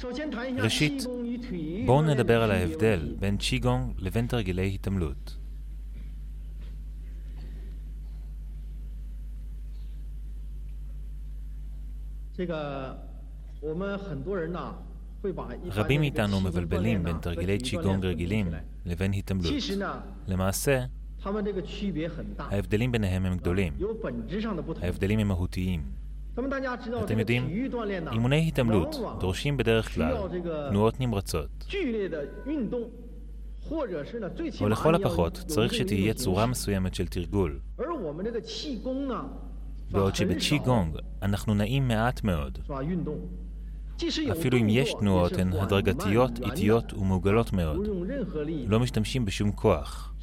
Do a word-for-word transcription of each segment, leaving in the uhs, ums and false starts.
ראשית, בואו נדבר על ההבדל בין צ'יגונג לבין תרגילי התעמלות. רבים מאיתנו מבלבלים בין תרגילי צ'יגונג רגילים לבין התעמלות. למעשה, ההבדלים ביניהם הם גדולים. ההבדלים הם מהותיים. אתם יודעים, אימוני התעמלות דורשים בדרך כלל תנועות נמרצות. או לכל הפחות צריך שתהיה צורה מסוימת של תרגול. בעוד שבצ'יגונג אנחנו נעים מעט מאוד. אפילו אם יש תנועות הן הדרגתיות, איטיות ומעוגלות מאוד. לא משתמשים בשום כוח.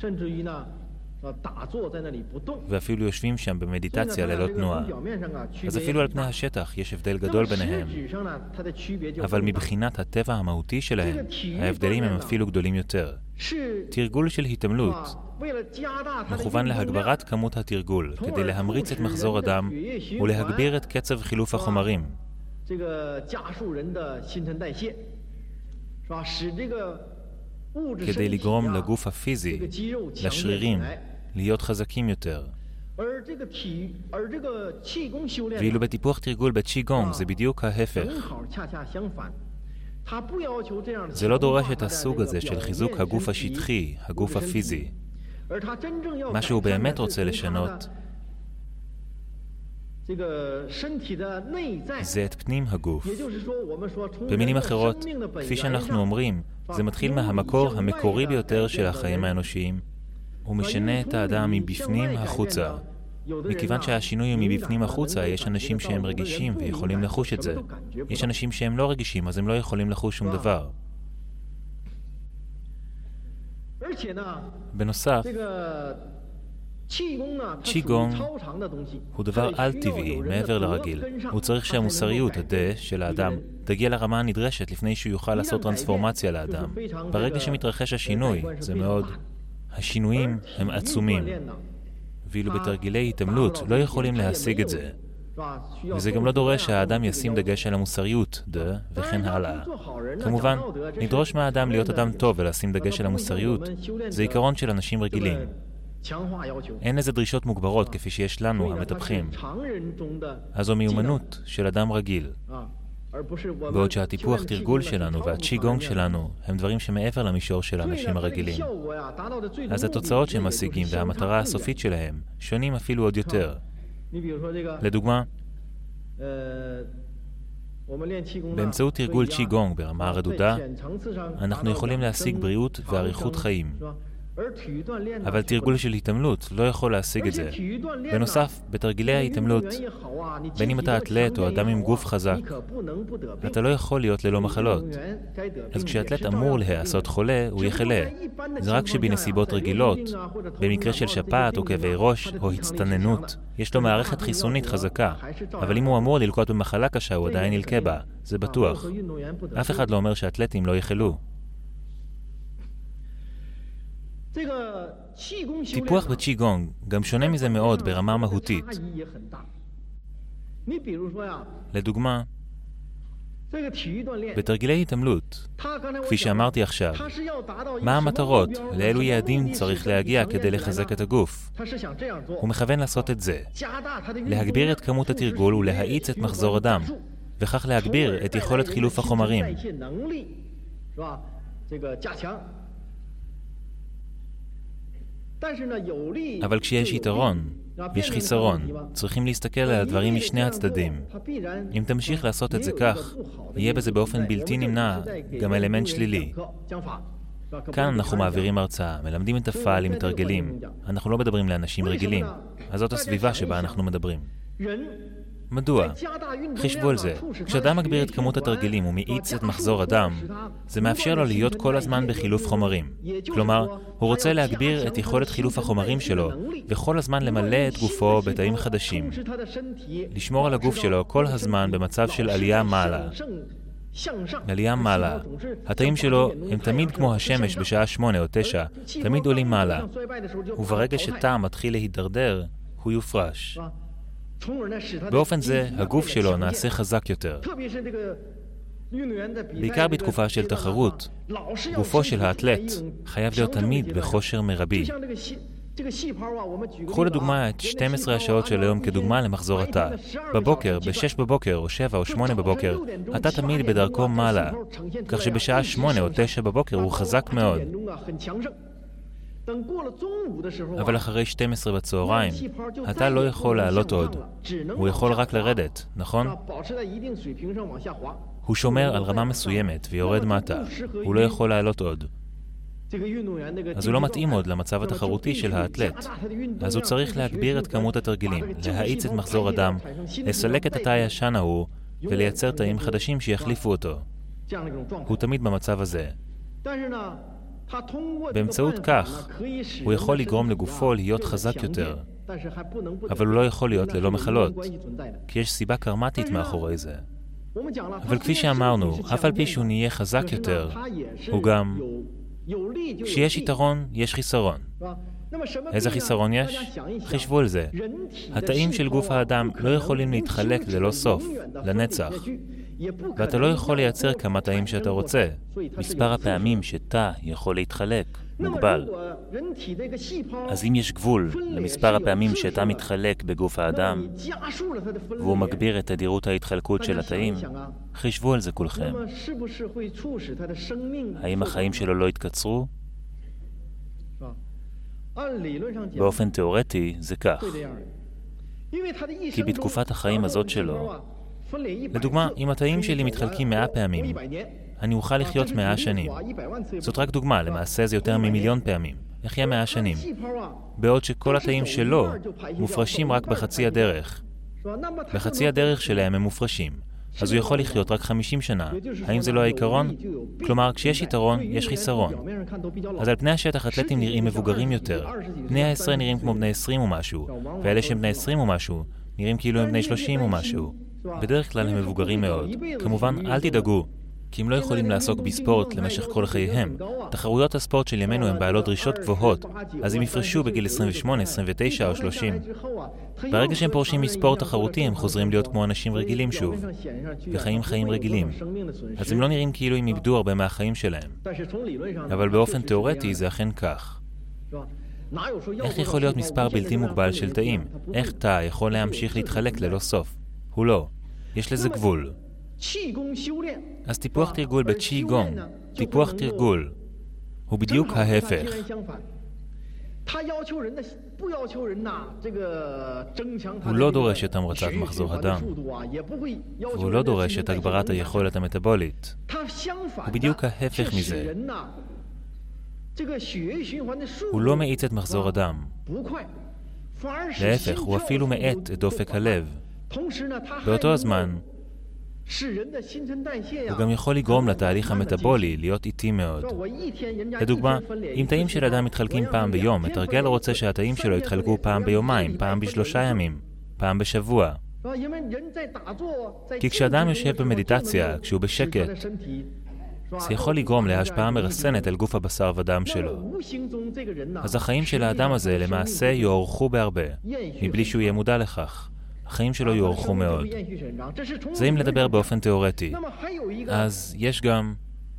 ואפילו יושבים שם במדיטציה ללא תנועה. אז אפילו על פני השטח יש הבדל גדול ביניהם. אבל מבחינת הטבע המהותי שלהם, ההבדלים הם אפילו גדולים יותר. תרגול של התעמלות מכוון להגברת כמות התרגול כדי להמריץ את מחזור הדם ולהגביר את קצב חילוף החומרים. כדי לגרום לגוף הפיזי, לשרירים, להיות חזקים יותר. ואילו בטיפוח תרגול בצ'יגונג זה בדיוק ההפך. זה לא דורש את הסוג הזה של חיזוק הגוף השטחי, הגוף הפיזי. מה שהוא באמת רוצה לשנות זה את פנים הגוף. במילים אחרות, כפי שאנחנו אומרים, זה מתחיל מהמקור המקורי ביותר של החיים האנושיים, ומשנה את האדם מבפנים החוצה. מכיוון שהשינוי הוא מבפנים החוצה, יש אנשים שהם רגישים ויכולים לחוש את זה. יש אנשים שהם לא רגישים, אז הם לא יכולים לחוש שום דבר. בנוסף, צ'יגונג הוא דבר על-טבעי, מעבר לרגיל. הוא צריך שהמוסריות, הדעה של האדם, תגיע לרמה הנדרשת לפני שהוא יוכל לעשות טרנספורמציה לאדם. ברגע שמתרחש השינוי, זה מאוד... השינויים הם עצומים. ואילו בתרגילי התעמלות לא יכולים להשיג את זה. וזה גם לא דורש שהאדם ישים דגש על המוסריות, דה, וכן הלאה. כמובן, נדרוש מהאדם להיות אדם טוב ולשים דגש על המוסריות. זה עיקרון של אנשים רגילים. אין איזה דרישות מוגברות כפי שיש לנו, המטפחים. אז זו מיומנות של אדם רגיל. בעוד שהטיפוח תרגול שלנו והצ'יגונג שלנו הם דברים שמעבר למישור של האנשים הרגילים. אז התוצאות שהם משיגים והמטרה הסופית שלהם שונים אפילו עוד יותר. לדוגמה, באמצעות תרגול צ'יגונג ברמה הרדודה, אנחנו יכולים להשיג בריאות ואריכות חיים. אבל תרגול של התעמלות לא יכול להשיג את זה. בנוסף, בתרגילי ההתעמלות, בין אם אתה אתלט או אדם עם גוף חזק, אתה לא יכול להיות ללא מחלות. אז כשאתלט אמור להיעשות חולה, הוא יחלה. זה רק שבנסיבות רגילות, במקרה של שפעת או כאבי ראש או הצטננות, יש לו מערכת חיסונית חזקה. אבל אם הוא אמור ללקות במחלה קשה, הוא עדיין ילקה בה. זה בטוח. אף אחד לא אומר שאתלטים לא יחלו. טיפוח בצ'יגונג גם שונה מזה מאוד ברמה מהותית. לדוגמה, בתרגילי התעמלות, כפי שאמרתי עכשיו, מה המטרות, לאילו יעדים צריך להגיע כדי לחזק את הגוף? הוא מכוון לעשות את זה, להגביר את כמות התרגול ולהאיץ את מחזור הדם, וכך להגביר את יכולת חילוף החומרים. אבל כשיש יתרון, יש חיסרון. צריכים להסתכל על הדברים משני הצדדים. אם תמשיך לעשות את זה כך, יהיה בזה באופן בלתי נמנע גם אלמנט שלילי. כאן אנחנו מעבירים הרצאה, מלמדים את הפעל עם מתרגלים. אנחנו לא מדברים לאנשים רגילים. אז זאת הסביבה שבה אנחנו מדברים. מדוע? חישבו על זה. כשאדם מגביר את כמות התרגילים ומאיץ את מחזור הדם, זה מאפשר לו להיות כל הזמן בחילוף חומרים. כלומר, הוא רוצה להגביר את יכולת חילוף החומרים שלו, וכל הזמן למלא את גופו בתאים חדשים. לשמור על הגוף שלו כל הזמן במצב של עלייה מעלה. עלייה מעלה. התאים שלו הם תמיד כמו השמש בשעה שמונה או תשע, תמיד עולים מעלה. וברגע שתא מתחיל להידרדר, הוא יופרש. באופן זה, הגוף שלו נעשה חזק יותר. בעיקר בתקופה של תחרות, גופו של האתלט חייב להיות תמיד בכושר מרבי. קחו לדוגמה את שתים עשרה השעות של היום כדוגמה למחזור התא. בבוקר, ב-שש בבוקר או שבע או שמונה בבוקר, אתה תמיד בדרכו מעלה, כך שבשעה שמונה או תשע בבוקר הוא חזק מאוד. אבל אחרי שתים עשרה בצהריים, אתה לא יכול לעלות עוד. הוא יכול רק לרדת, נכון? הוא שומר על רמה מסוימת ויורד מטה. הוא לא יכול לעלות עוד. אז הוא לא מתאים עוד למצב התחרותי של האתלט. אז הוא צריך להגביר את כמות התרגילים, להאיץ את מחזור הדם, לסלק את התא הישן ההוא ולייצר תאים חדשים שיחליפו אותו. הוא תמיד במצב הזה. באמצעות כך, הוא יכול לגרום לגופו להיות חזק יותר, אבל הוא לא יכול להיות ללא מחלות, כי יש סיבה קרמטית מאחורי זה. אבל כפי שאמרנו, אף על פי שהוא נהיה חזק יותר, הוא גם... כשיש יתרון, יש חיסרון. איזה חיסרון יש? חשבו על זה. התאים של גוף האדם לא יכולים להתחלק ללא סוף, לנצח. ואתה לא יכול לייצר כמה תאים שאתה רוצה. מספר הפעמים שתא יכול להתחלק מוגבל. אז אם יש גבול למספר הפעמים שתא מתחלק בגוף האדם, והוא מגביר את תדירות ההתחלקות של התאים, חשבו על זה כולכם. האם החיים שלו לא יתקצרו? באופן תיאורטי זה כך. כי בתקופת החיים הזאת שלו, לדוגמה, אם התאים שלי מתחלקים מאה פעמים, אני אוכל לחיות מאה שנים. זאת רק דוגמה, למעשה זה יותר ממיליון פעמים. אחיה מאה שנים. בעוד שכל התאים שלו מופרשים רק בחצי הדרך. בחצי הדרך שלהם הם מופרשים. אז הוא יכול לחיות רק חמישים שנה. האם זה לא העיקרון? כלומר, כשיש יתרון, יש חיסרון. אז על פני השטח אתלטים נראים מבוגרים יותר. בני העשרה נראים כמו בני עשרים או משהו, ואלה שהם בני עשרים או משהו, נראים כאילו הם בני שלושים או משהו. בדרך כלל הם מבוגרים מאוד. כמובן, אל תדאגו, כי הם לא יכולים לעסוק בספורט למשך כל חייהם. תחרויות הספורט של ימינו הן בעלות דרישות גבוהות, אז הם יפרשו בגיל עשרים ושמונה, עשרים ותשע או שלושים. ברגע שהם פורשים מספורט תחרותי, הם חוזרים להיות כמו אנשים רגילים שוב, וחיים חיים רגילים. אז הם לא נראים כאילו הם איבדו הרבה מהחיים שלהם. אבל באופן תיאורטי זה אכן כך. איך יכול להיות מספר בלתי מוגבל של תאים? איך תא יכול להמשיך להתחלק ללא סוף? הוא לא. יש לזה גבול. אז טיפוח תרגול בצ'י גונג, טיפוח תרגול, הוא בדיוק ההפך. הוא לא דורש את המרצת מחזור הדם, והוא לא דורש את הגברת היכולת המטאבולית. הוא בדיוק ההפך מזה. הוא לא מאיץ את מחזור הדם. להפך, הוא אפילו מאט את דופק הלב. באותו הזמן, הוא גם יכול לגרום לתהליך המטאבולי להיות איטי מאוד. לדוגמה, אם תאים של אדם מתחלקים פעם ביום, מתרגל רוצה שהתאים שלו יתחלקו פעם ביומיים, פעם בשלושה ימים, פעם בשבוע. כי כשאדם יושב במדיטציה, כשהוא בשקט, זה יכול לגרום להשפעה מרסנת על גוף הבשר ודם שלו. אז החיים של האדם הזה למעשה יוארכו בהרבה, מבלי שהוא יהיה מודע לכך. החיים שלו יוארכו מאוד. זה אם לדבר באופן תיאורטי. אז יש גם...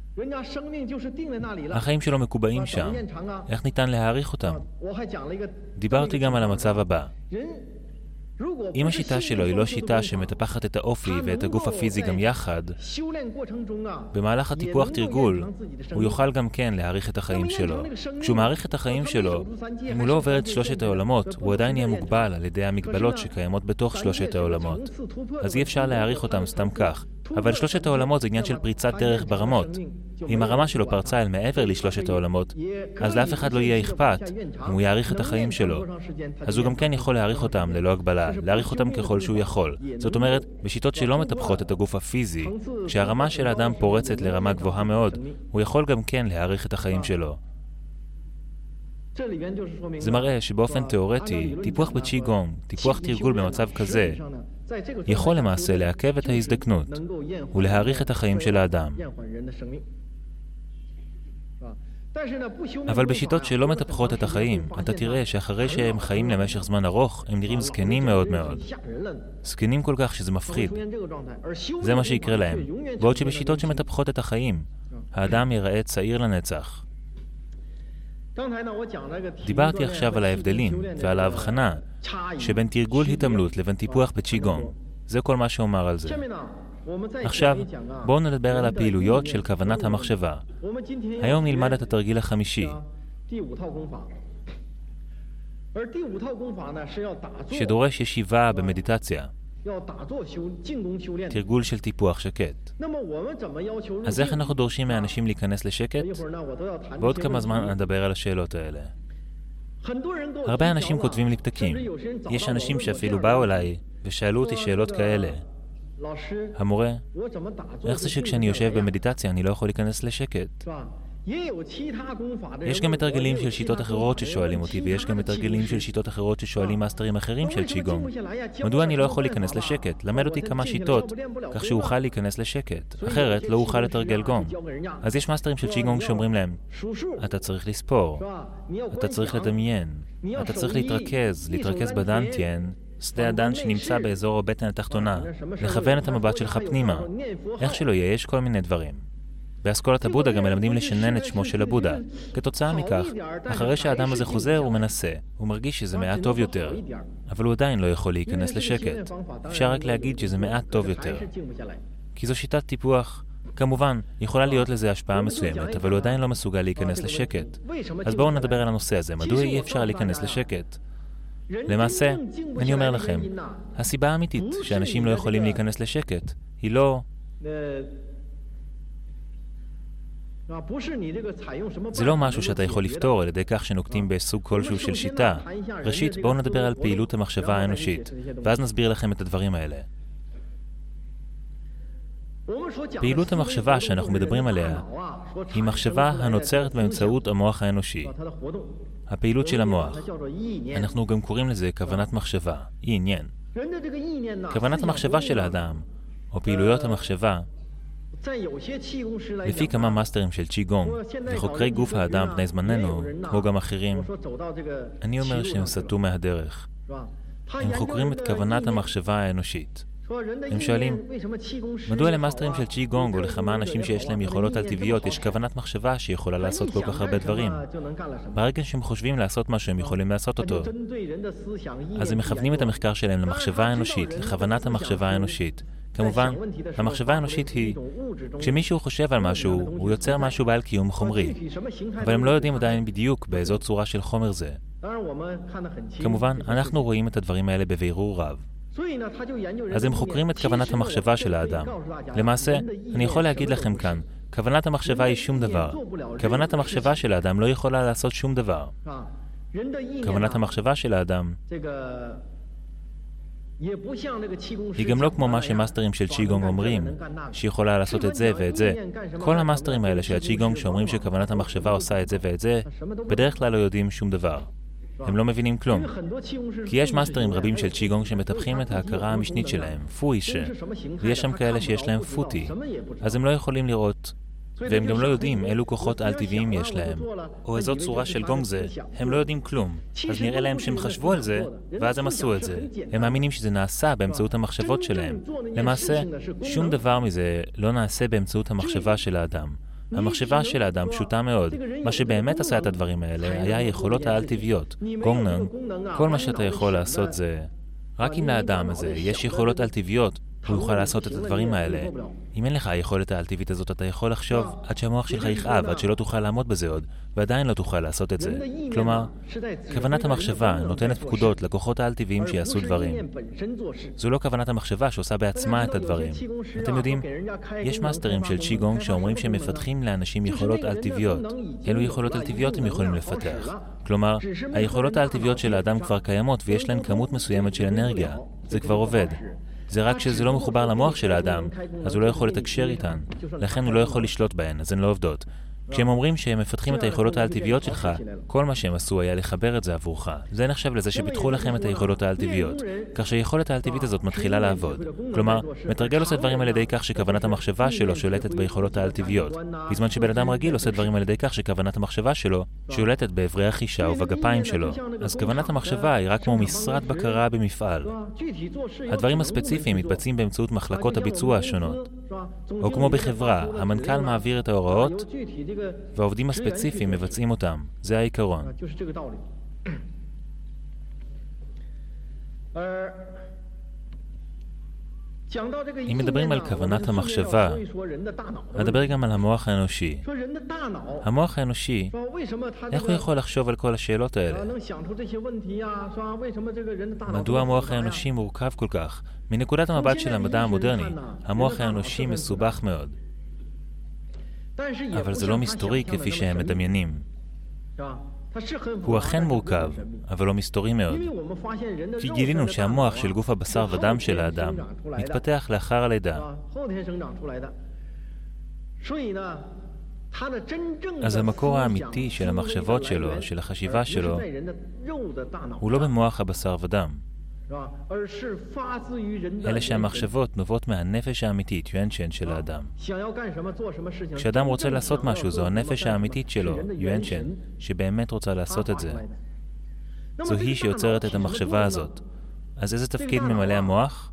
החיים שלו מקובעים שם. איך ניתן להעריך אותם? דיברתי גם על המצב הבא. אם השיטה שלו היא לא שיטה שמטפחת את האופי ואת הגוף הפיזי גם יחד, במהלך הטיפוח תרגול, הוא יוכל גם כן להעריך את החיים שלו. כשהוא מעריך את החיים שלו, אם הוא לא עובר את שלושת העולמות, הוא עדיין יהיה מוגבל על ידי המגבלות שקיימות בתוך שלושת העולמות. אז אי אפשר להעריך אותם סתם כך. אבל שלושת העולמות זה עניין של פריצת דרך ברמות. אם הרמה שלו פרצה אל מעבר לשלושת העולמות, אז לאף אחד לא יהיה אכפת אם הוא יעריך את החיים שלו. אז הוא גם כן יכול להעריך אותם ללא הגבלה, להעריך אותם ככל שהוא יכול. זאת אומרת, בשיטות שלא מטפחות את הגוף הפיזי, כשהרמה של האדם פורצת לרמה גבוהה מאוד, הוא יכול גם כן להעריך את החיים שלו. זה מראה שבאופן תיאורטי, טיפוח בצ'י גונג, טיפוח תרגול במצב כזה, יכול למעשה לעכב את ההזדקנות ולהאריך את החיים של האדם. אבל בשיטות שלא מטפחות את החיים, אתה תראה שאחרי שהם חיים למשך זמן ארוך, הם נראים זקנים מאוד מאוד. זקנים כל כך שזה מפחיד. זה מה שיקרה להם. בעוד שבשיטות שמטפחות את החיים, האדם ייראה צעיר לנצח. דיברתי עכשיו על ההבדלים ועל ההבחנה שבין תרגול התעמלות לבין טיפוח בצ'יגונג. זה כל מה שאומר על זה. עכשיו, בואו נדבר על הפעילויות של כוונת המחשבה. היום נלמד את התרגיל החמישי, שדורש ישיבה במדיטציה. תרגול של טיפוח שקט. אז איך אנחנו דורשים מאנשים להיכנס לשקט? בעוד כמה זמן נדבר על השאלות האלה. הרבה אנשים כותבים לי פתקים. יש אנשים שאפילו באו אליי ושאלו אותי שאלות כאלה. המורה, איך זה שכשאני יושב במדיטציה אני לא יכול להיכנס לשקט? יש גם מתרגלים של שיטות אחרות ששואלים אותי, ויש גם מתרגלים של שיטות אחרות ששואלים מאסטרים אחרים של צ'יגונג. מדוע אני לא יכול להיכנס לשקט? למד אותי כמה שיטות, כך שאוכל להיכנס לשקט. אחרת לא אוכל לתרגל גונג. אז יש מאסטרים של צ'יגונג שאומרים להם, אתה צריך לספור, אתה צריך לדמיין, אתה צריך להתרכז, להתרכז בדנטיין, שדה הדן שנמצא באזור הבטן התחתונה, לכוון את המבט שלך פנימה. איך שלא יהיה, יש כל מיני דברים. באסכולת הבודה גם מלמדים לשנן את שמו של הבודה. כתוצאה מכך, אחרי שהאדם הזה חוזר הוא מנסה, הוא מרגיש שזה מעט טוב יותר, אבל הוא עדיין לא יכול להיכנס לשקט. אפשר רק להגיד שזה מעט טוב יותר. כי זו שיטת טיפוח, כמובן, יכולה להיות לזה השפעה מסוימת, אבל הוא עדיין לא מסוגל להיכנס לשקט. אז בואו נדבר על הנושא הזה, מדוע אי אפשר להיכנס לשקט? למעשה, אני אומר לכם, הסיבה האמיתית שאנשים לא יכולים להיכנס לשקט היא לא... זה לא משהו שאתה יכול לפתור על ידי כך שנוקטים בסוג כלשהו של שיטה. ראשית, בואו נדבר על פעילות המחשבה האנושית, ואז נסביר לכם את הדברים האלה. פעילות המחשבה שאנחנו מדברים עליה היא מחשבה הנוצרת באמצעות המוח האנושי. הפעילות של המוח. אנחנו גם קוראים לזה כוונת מחשבה, אי עניין. כוונת המחשבה של האדם, או פעילויות המחשבה, לפי כמה מאסטרים של צ'יגונג וחוקרי גוף האדם בני זמננו, כמו גם אחרים, אני אומר שהם סטו מהדרך. הם חוקרים את כוונת המחשבה האנושית. הם שואלים, מדוע למאסטרים של צ'יגונג או לכמה אנשים שיש להם יכולות על טבעיות יש כוונת מחשבה שיכולה לעשות כל כך הרבה דברים? ברגע שהם חושבים לעשות משהו הם יכולים לעשות אותו. אז הם מכוונים את המחקר שלהם למחשבה האנושית, לכוונת המחשבה האנושית. כמובן, המחשבה האנושית היא, כשמישהו חושב על משהו, הוא יוצר משהו בעל קיום חומרי. אבל הם לא יודעים עדיין בדיוק באיזו צורה של חומר זה. כמובן, אנחנו רואים את הדברים האלה בבירור רב. אז הם חוקרים את כוונת המחשבה של האדם. למעשה, אני יכול להגיד לכם כאן, כוונת המחשבה היא שום דבר. כוונת המחשבה של האדם לא יכולה לעשות שום דבר. כוונת המחשבה של האדם היא גם לא כמו מה שמאסטרים של צ'יגונג אומרים, שיכולה לעשות את זה ואת זה. כל המאסטרים האלה של הצ'יגונג שאומרים שכוונת המחשבה עושה את זה ואת זה, בדרך כלל לא יודעים שום דבר. הם לא מבינים כלום. כי יש מאסטרים רבים של צ'יגונג שמטפחים את ההכרה המשנית שלהם, פוישה, ויש שם כאלה שיש להם פוטי, אז הם לא יכולים לראות, והם גם לא יודעים אילו כוחות על-טבעיים יש להם, או איזו צורה של גונג זה, הם לא יודעים כלום. אז נראה להם שהם חשבו על זה, ואז הם עשו את זה. הם מאמינים שזה נעשה באמצעות המחשבות שלהם. למעשה, שום דבר מזה לא נעשה באמצעות המחשבה של האדם. המחשבה של האדם פשוטה מאוד. מה שבאמת עשה את הדברים האלה היה יכולות העל-טבעיות. גונגנג, כל מה שאתה יכול לעשות זה... רק אם לאדם הזה יש יכולות על-טבעיות, הוא יוכל לעשות את הדברים האלה. אם אין לך היכולת העל-טבעית הזאת, אתה יכול לחשוב עד שהמוח שלך יכאב, עד שלא תוכל לעמוד בזה עוד, ועדיין לא תוכל לעשות את זה. כלומר, כוונת המחשבה נותנת פקודות לכוחות העל-טבעיים שיעשו דברים. זו לא כוונת המחשבה שעושה בעצמה את הדברים. אתם יודעים, יש מאסטרים של צ'יגונג שאומרים שהם מפתחים לאנשים יכולות על-טבעיות. אילו יכולות על-טבעיות הם יכולים לפתח. כלומר, היכולות העל-טבעיות של האדם כבר קיימות ויש להן כמות מסוימת של אנרגיה. זה כבר עובד. זה רק שזה לא מחובר למוח של האדם, אז הוא לא יכול לתקשר איתן. לכן הוא לא יכול לשלוט בהן, אז הן לא עובדות. כשהם אומרים שהם מפתחים את היכולות העל-טבעיות שלך, כל מה שהם עשו היה לחבר את זה עבורך. זה נחשב לזה שפיתחו לכם את היכולות העל-טבעיות, כך שהיכולת העל-טבעית הזאת מתחילה לעבוד. כלומר, מתרגל עושה דברים על ידי כך שכוונת המחשבה שלו שולטת ביכולות העל-טבעיות, בזמן שבן אדם רגיל עושה דברים על ידי כך שכוונת המחשבה שלו שולטת באברי החישה ובגפיים שלו. אז כוונת המחשבה היא רק כמו משרד בקרה במפעל. הדברים הספציפיים מתבצעים באמצעות מחלקות הביצוע השונות. או כמו בחברה, המנכ"ל מעביר את ההוראות והעובדים הספציפיים מבצעים אותם. זה העיקרון. אם מדברים על כוונת המחשבה, נדבר גם על המוח האנושי. המוח האנושי, איך הוא יכול לחשוב על כל השאלות האלה? מדוע המוח האנושי מורכב כל כך? מנקודת המבט של המדע המודרני, המוח האנושי מסובך מאוד. אבל זה לא מסתורי כפי שהם מדמיינים. הוא אכן מורכב, אבל לא מסתורי מאוד. כי גילינו שהמוח של גוף הבשר ודם של האדם מתפתח לאחר הלידה. אז המקור האמיתי של המחשבות שלו, של החשיבה שלו, הוא לא במוח הבשר ודם. אלה שהמחשבות נובעות מהנפש האמיתית, יואנשן של האדם. כשאדם רוצה לעשות משהו, זו הנפש האמיתית שלו, יואנשן, שבאמת רוצה לעשות את זה. זו היא שיוצרת את המחשבה הזאת. אז איזה תפקיד ממלא המוח?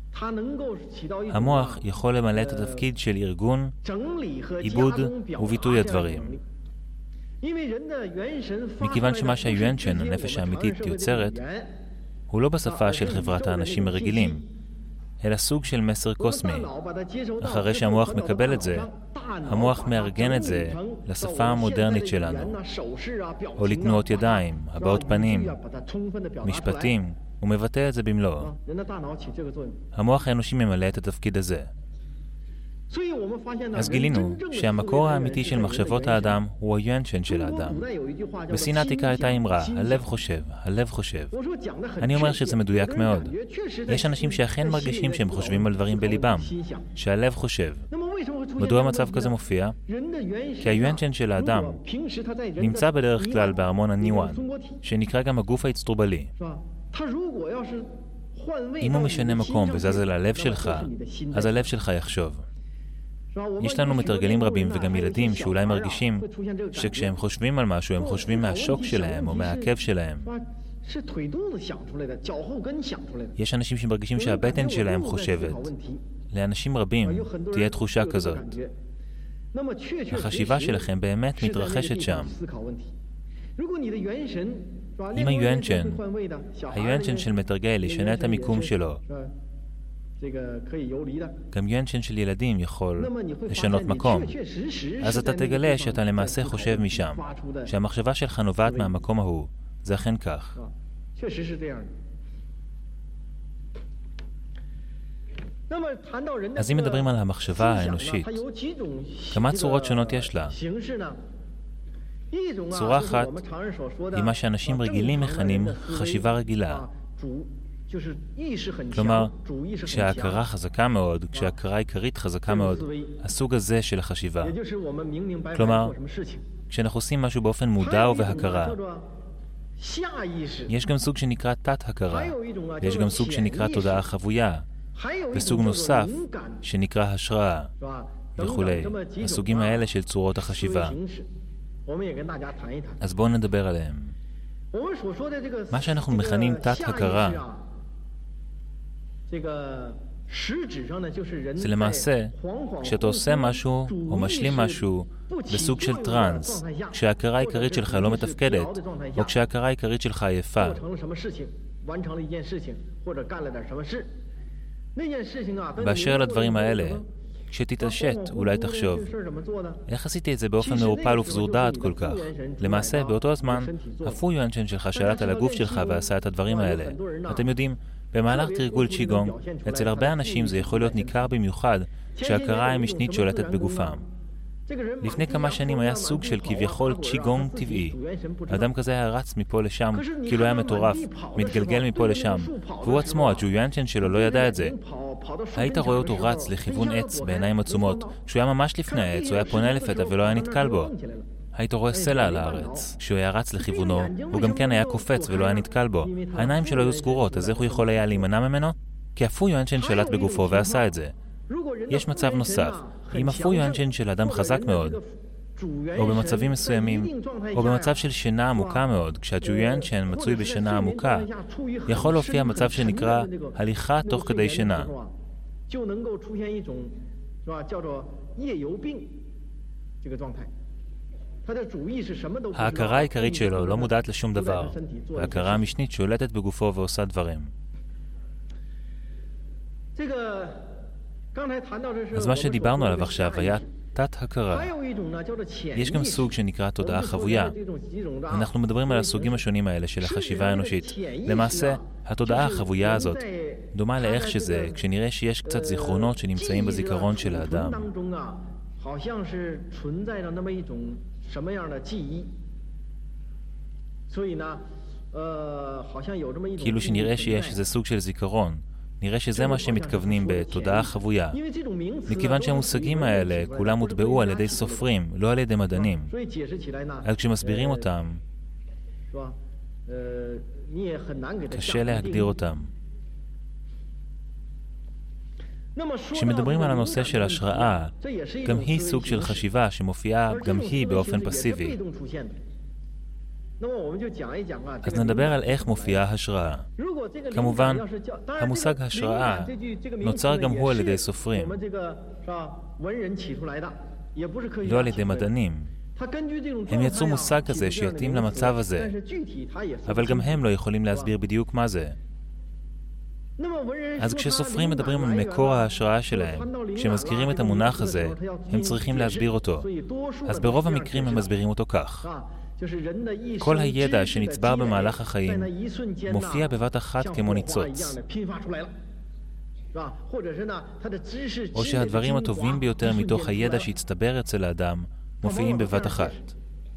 המוח יכול למלא את התפקיד של ארגון, עיבוד וביטוי הדברים. מכיוון שמה שהיואנשן, הנפש האמיתית, יוצרת, הוא לא בשפה של חברת האנשים הרגילים, אלא סוג של מסר קוסמי. אחרי שהמוח מקבל את זה, המוח מארגן את זה לשפה המודרנית שלנו, או לתנועות ידיים, הבעות פנים, משפטים, ומבטא את זה במלואו. המוח האנושי ממלא את התפקיד הזה. אז גילינו שהמקור האמיתי של מחשבות האדם הוא היואנשן של האדם. בסין העתיקה הייתה אמרה, הלב חושב, הלב חושב. אני אומר שזה מדויק מאוד. יש אנשים שאכן מרגישים שהם חושבים על דברים בליבם, שהלב חושב. מדוע המצב כזה מופיע? כי היואנשן של האדם נמצא בדרך כלל בארמון הניואן, שנקרא גם הגוף האצטרובלי. אם הוא משנה מקום וזז אל הלב שלך, אז הלב שלך יחשוב. יש לנו מתרגלים רבים וגם ילדים שאולי מרגישים שכשהם חושבים על משהו, הם חושבים מהשוק שלהם או מהעקב שלהם. יש אנשים שמרגישים שהבטן שלהם חושבת. לאנשים רבים תהיה תחושה כזאת. החשיבה שלכם באמת מתרחשת שם. אם היואנשן, היואנשן של מתרגל ישנה את המיקום שלו, גם יואנשן של ילדים יכול לשנות מקום. אז אתה תגלה שאתה למעשה חושב משם, שהמחשבה שלך נובעת מהמקום ההוא. זה אכן כך. אז אם מדברים על המחשבה האנושית, כמה צורות שונות יש לה? צורה אחת היא מה שאנשים רגילים מכנים חשיבה רגילה. כלומר, כשההכרה חזקה מאוד, כשההכרה עיקרית חזקה מאוד, הסוג הזה של החשיבה. כלומר, כשאנחנו עושים משהו באופן מודע ובהכרה, יש גם סוג שנקרא תת-הכרה, ויש גם סוג שנקרא תודעה חבויה, וסוג נוסף שנקרא השראה, וכו'. הסוגים האלה של צורות החשיבה. אז בואו נדבר עליהם. מה שאנחנו מכנים תת-הכרה, זה למעשה, כשאתה עושה משהו או משלים משהו בסוג של טרנס, כשההכרה העיקרית שלך לא מתפקדת, או כשההכרה העיקרית שלך עייפה. באשר לדברים האלה, כשתתעשת, אולי תחשוב, איך עשיתי את זה באופן מעורפל ופזור דעת כל כך? למעשה, באותו הזמן, אף הוא יואנשן שלך שלט על הגוף שלך ועשה את הדברים האלה. אתם יודעים, במהלך תרגול צ'יגונג, אצל הרבה אנשים זה יכול להיות ניכר במיוחד כשההכרה המשנית שולטת בגופם. לפני כמה שנים היה סוג של כביכול צ'יגונג טבעי. האדם כזה היה רץ מפה לשם, כאילו היה מטורף, מתגלגל מפה לשם, והוא עצמו, הג'ויאנצ'ן שלו, לא ידע את זה. היית רואה אותו רץ לכיוון עץ בעיניים עצומות. כשהוא היה ממש לפני העץ, הוא היה פונה לפתע ולא היה נתקל בו. היית רואה סלע על הארץ. כשהוא היה רץ לכיוונו, הוא גם כן היה קופץ ולא היה נתקל בו. העיניים שלו היו סגורות, אז איך הוא יכול היה להימנע ממנו? כי הפו יואנצ'ן שלט בגופו ועשה את זה. יש מצב נוסף. אם הפו יואנצ'ן של אדם חזק מאוד, או במצבים מסוימים, או במצב של שינה עמוקה מאוד, כשהג'ויאנצ'ן מצוי בשינה עמוקה, יכול להופיע מצב שנקרא הליכה תוך כדי שינה. ההכרה העיקרית שלו לא מודעת לשום דבר, וההכרה המשנית שולטת בגופו ועושה דברים. אז מה שדיברנו עליו עכשיו היה תת-הכרה. יש גם סוג שנקרא תודעה חבויה. אנחנו מדברים על הסוגים השונים האלה של החשיבה האנושית. למעשה, התודעה החבויה הזאת דומה לאיך שזה, כשנראה שיש קצת זיכרונות שנמצאים בזיכרון של האדם. כאילו שנראה שיש איזה סוג של זיכרון. נראה שזה מה שמתכוונים בתודעה חבויה. מכיוון שהמושגים האלה כולם הוטבעו על ידי סופרים, לא על ידי מדענים. אז כשמסבירים אותם, קשה להגדיר אותם. כשמדברים על הנושא של השראה, גם היא סוג של חשיבה שמופיעה גם היא באופן פסיבי. אז נדבר על איך מופיעה השראה. כמובן, המושג השראה נוצר גם הוא על ידי סופרים, לא על ידי מדענים. הם יצרו מושג כזה שיתאים למצב הזה, אבל גם הם לא יכולים להסביר בדיוק מה זה. אז כשסופרים מדברים על מקור ההשראה שלהם, כשמזכירים את המונח הזה, הם צריכים להסביר אותו. אז ברוב המקרים הם מסבירים אותו כך. כל הידע שנצבר במהלך החיים מופיע בבת אחת כמו ניצוץ. או שהדברים הטובים ביותר מתוך הידע שהצטבר אצל האדם מופיעים בבת אחת.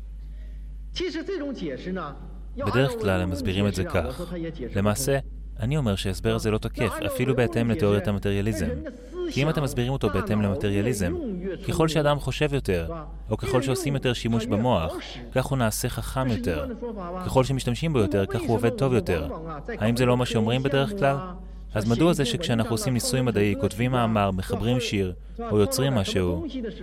בדרך כלל הם מסבירים את זה כך. למעשה, אני אומר שההסבר הזה לא תקף, אפילו בהתאם לתיאוריית המטריאליזם. כי אם אתם מסבירים אותו בהתאם למטריאליזם, ככל שאדם חושב יותר, או ככל שעושים יותר שימוש במוח, כך הוא נעשה חכם יותר. ככל שמשתמשים בו יותר, כך הוא עובד טוב יותר. האם זה לא מה שאומרים בדרך כלל? אז מדוע זה שכשאנחנו עושים ניסוי מדעי, כותבים מאמר, מחברים שיר, או יוצרים משהו,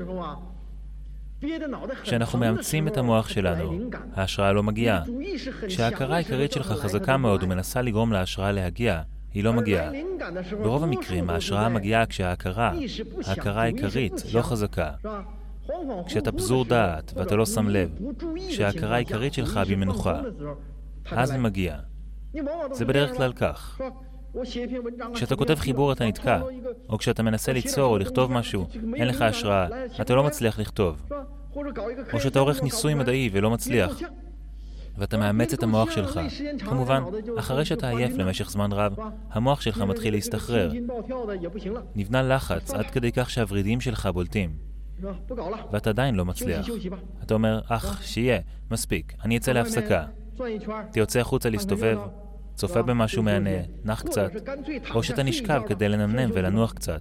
כשאנחנו מאמצים את המוח שלנו, ההשראה לא מגיעה. כשההכרה העיקרית שלך חזקה מאוד ומנסה לגרום להשראה להגיע, היא לא מגיעה. ברוב המקרים ההשראה מגיעה כשההכרה, ההכרה העיקרית, לא חזקה. כשאתה פזור דעת ואתה לא שם לב, כשההכרה העיקרית שלך במנוחה, אז היא מגיעה. זה בדרך כלל כך. כשאתה כותב חיבור אתה נתקע, או כשאתה מנסה ליצור או לכתוב משהו, אין לך השראה, אתה לא מצליח לכתוב. או שאתה עורך ניסוי מדעי ולא מצליח, ואתה מאמץ את המוח שלך. כמובן, אחרי שאתה עייף למשך זמן רב, המוח שלך מתחיל להסתחרר. נבנה לחץ עד כדי כך שהוורידים שלך בולטים. ואתה עדיין לא מצליח. אתה אומר, אך, שיהיה, מספיק, אני אצא להפסקה. תיוצא החוצה להסתובב, צופה במשהו מענה, נח קצת, או שאתה נשכב כדי לנמנם ולנוח קצת.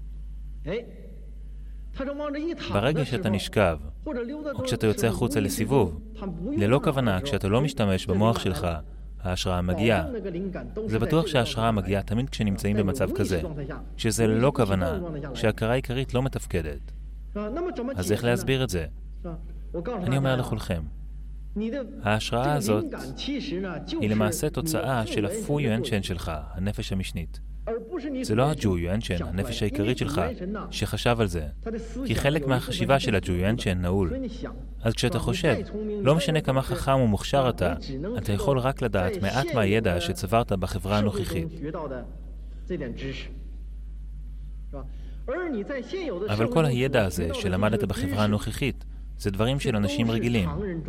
ברגע שאתה נשכב, או כשאתה יוצא החוצה לסיבוב, ללא כוונה, כשאתה לא משתמש במוח שלך, ההשראה מגיעה. זה בטוח שההשראה מגיעה תמיד כשנמצאים במצב כזה, שזה ללא כוונה, שההכרה העיקרית לא מתפקדת. אז איך להסביר את זה? אני אומר לכולכם, ההשראה הזאת היא למעשה תוצאה של הפו יואנצ'ן שלך, הנפש המשנית. זה לא הג'ו יואנצ'ן, הנפש העיקרית שלך, שחשב על זה. כי חלק מהחשיבה של הג'ו יואנצ'ן נעול. אז כשאתה חושב, לא משנה כמה חכם ומוכשר אתה, אתה יכול רק לדעת מעט מהידע שצברת בחברה הנוכחית. אבל כל הידע הזה שלמדת בחברה הנוכחית, זה דברים של אנשים רגילים.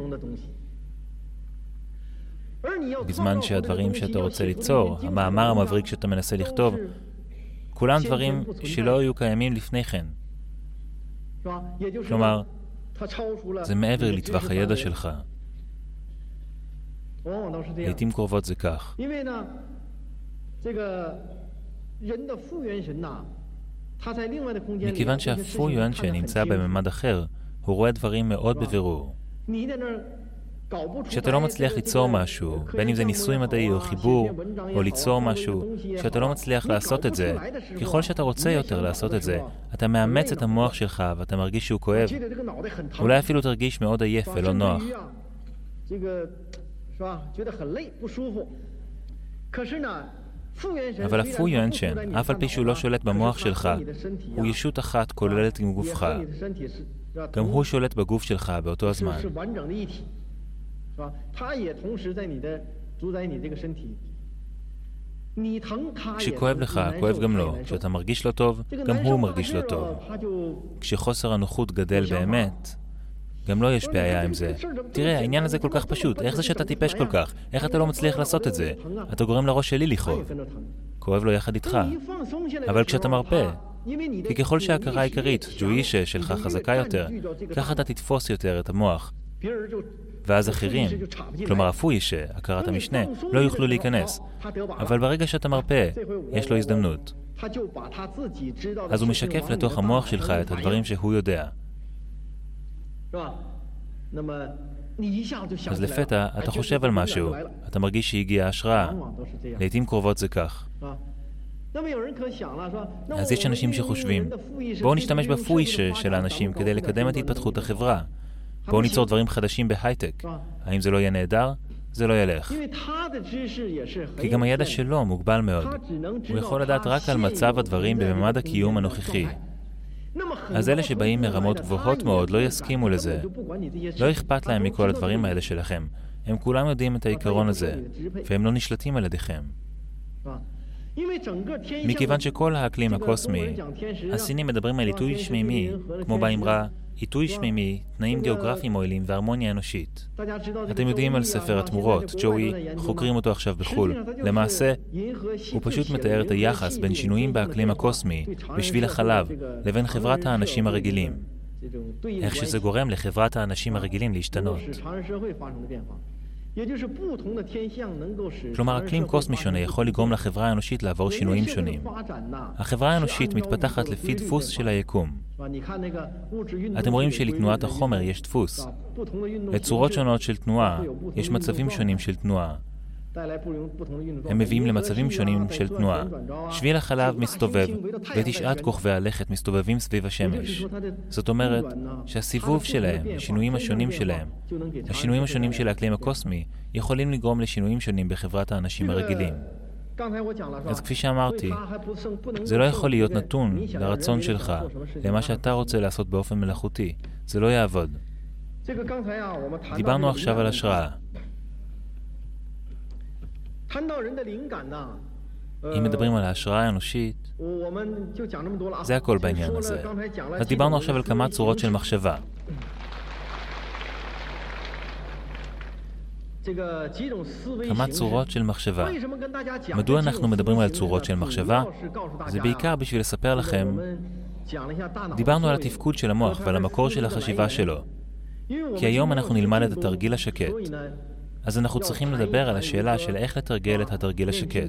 בזמן שהדברים שאתה רוצה ליצור, המאמר המבריק שאתה מנסה לכתוב, כולם דברים שלא היו קיימים לפני כן. כלומר, זה מעבר לטווח הידע שלך. לעתים קרובות זה כך. מכיוון שהפו יואן שנמצא בממד אחר, הוא רואה דברים מאוד בבירור. כשאתה לא מצליח ליצור משהו, בין אם זה ניסוי מדעי או חיבור, או ליצור משהו, כשאתה לא מצליח לעשות את זה, ככל שאתה רוצה יותר לעשות את זה, אתה מאמץ את המוח שלך ואתה מרגיש שהוא כואב. אולי אפילו תרגיש מאוד עייף ולא נוח. אבל הפו יואן שן, אף על פי שהוא לא שולט במוח שלך, הוא ישות אחת כוללת עם גופך. גם הוא שולט בגוף שלך באותו הזמן. כשכואב לך, כואב גם לו. כשאתה מרגיש לא טוב, גם הוא מרגיש לא טוב. כשחוסר הנוחות גדל באמת, גם לו יש בעיה עם זה. תראה, העניין הזה כל כך פשוט. איך זה שאתה טיפש כל כך? איך אתה לא מצליח לעשות את זה? אתה גורם לראש שלי לכאוב. כואב לו יחד איתך. אבל כשאתה מרפא, כי ככל שההכרה העיקרית, ג'ואישה שלך חזקה יותר, ככה אתה תתפוס יותר את המוח. ואז אחרים, כלומר הפוישה, הכרת המשנה, לא יוכלו להיכנס. אבל ברגע שאתה מרפא, יש לו הזדמנות. אז הוא משקף לתוך המוח שלך את הדברים שהוא יודע. אז לפתע אתה חושב על משהו, אתה מרגיש שהגיעה השראה. לעתים קרובות זה כך. אז יש אנשים שחושבים, בואו נשתמש בפוישה של האנשים כדי לקדם את התפתחות החברה. בואו ניצור דברים חדשים בהייטק. האם זה לא יהיה נהדר? זה לא ילך. כי גם הידע שלו מוגבל מאוד. הוא יכול לדעת רק על מצב הדברים בממד הקיום הנוכחי. אז אלה שבאים מרמות גבוהות מאוד לא יסכימו לזה. לא אכפת להם מכל הדברים האלה שלכם. הם כולם יודעים את העיקרון הזה, והם לא נשלטים על ידיכם. מכיוון שכל האקלים הקוסמי, הסינים מדברים על עיתוי שמימי, כמו באמרה, עיתוי שמימי, תנאים גיאוגרפיים מועילים והרמוניה אנושית. אתם יודעים על ספר התמורות, ג'וי, חוקרים אותו עכשיו בחול. למעשה, הוא פשוט מתאר את היחס בין שינויים באקלים הקוסמי, בשביל החלב, לבין חברת האנשים הרגילים. איך שזה גורם לחברת האנשים הרגילים להשתנות. כלומר, אקלים קוסמי שונה יכול לגרום לחברה האנושית לעבור שינויים שונים. החברה האנושית מתפתחת לפי דפוס של היקום. אתם רואים שלתנועת החומר יש דפוס. לצורות שונות של תנועה יש מצבים שונים של תנועה. הם מביאים למצבים שונים של תנועה. שביל החלב מסתובב, ותשעת כוכבי הלכת מסתובבים סביב השמש. זאת אומרת שהסיבוב שלהם, השינויים השונים שלהם, השינויים השונים של האקלים הקוסמי, יכולים לגרום לשינויים שונים בחברת האנשים הרגילים. אז כפי שאמרתי, זה לא יכול להיות נתון לרצון שלך, למה שאתה רוצה לעשות באופן מלאכותי. זה לא יעבוד. דיברנו עכשיו על השראה. אם מדברים על ההשראה האנושית, זה הכל בעניין הזה. אז דיברנו עכשיו על כמה צורות של מחשבה. כמה צורות של מחשבה. מדוע אנחנו מדברים על צורות של מחשבה? זה בעיקר בשביל לספר לכם. דיברנו על התפקוד של המוח ועל המקור של החשיבה שלו. כי היום אנחנו נלמד את התרגיל השקט. אז אנחנו צריכים לדבר על השאלה של איך לתרגל את התרגיל השקט.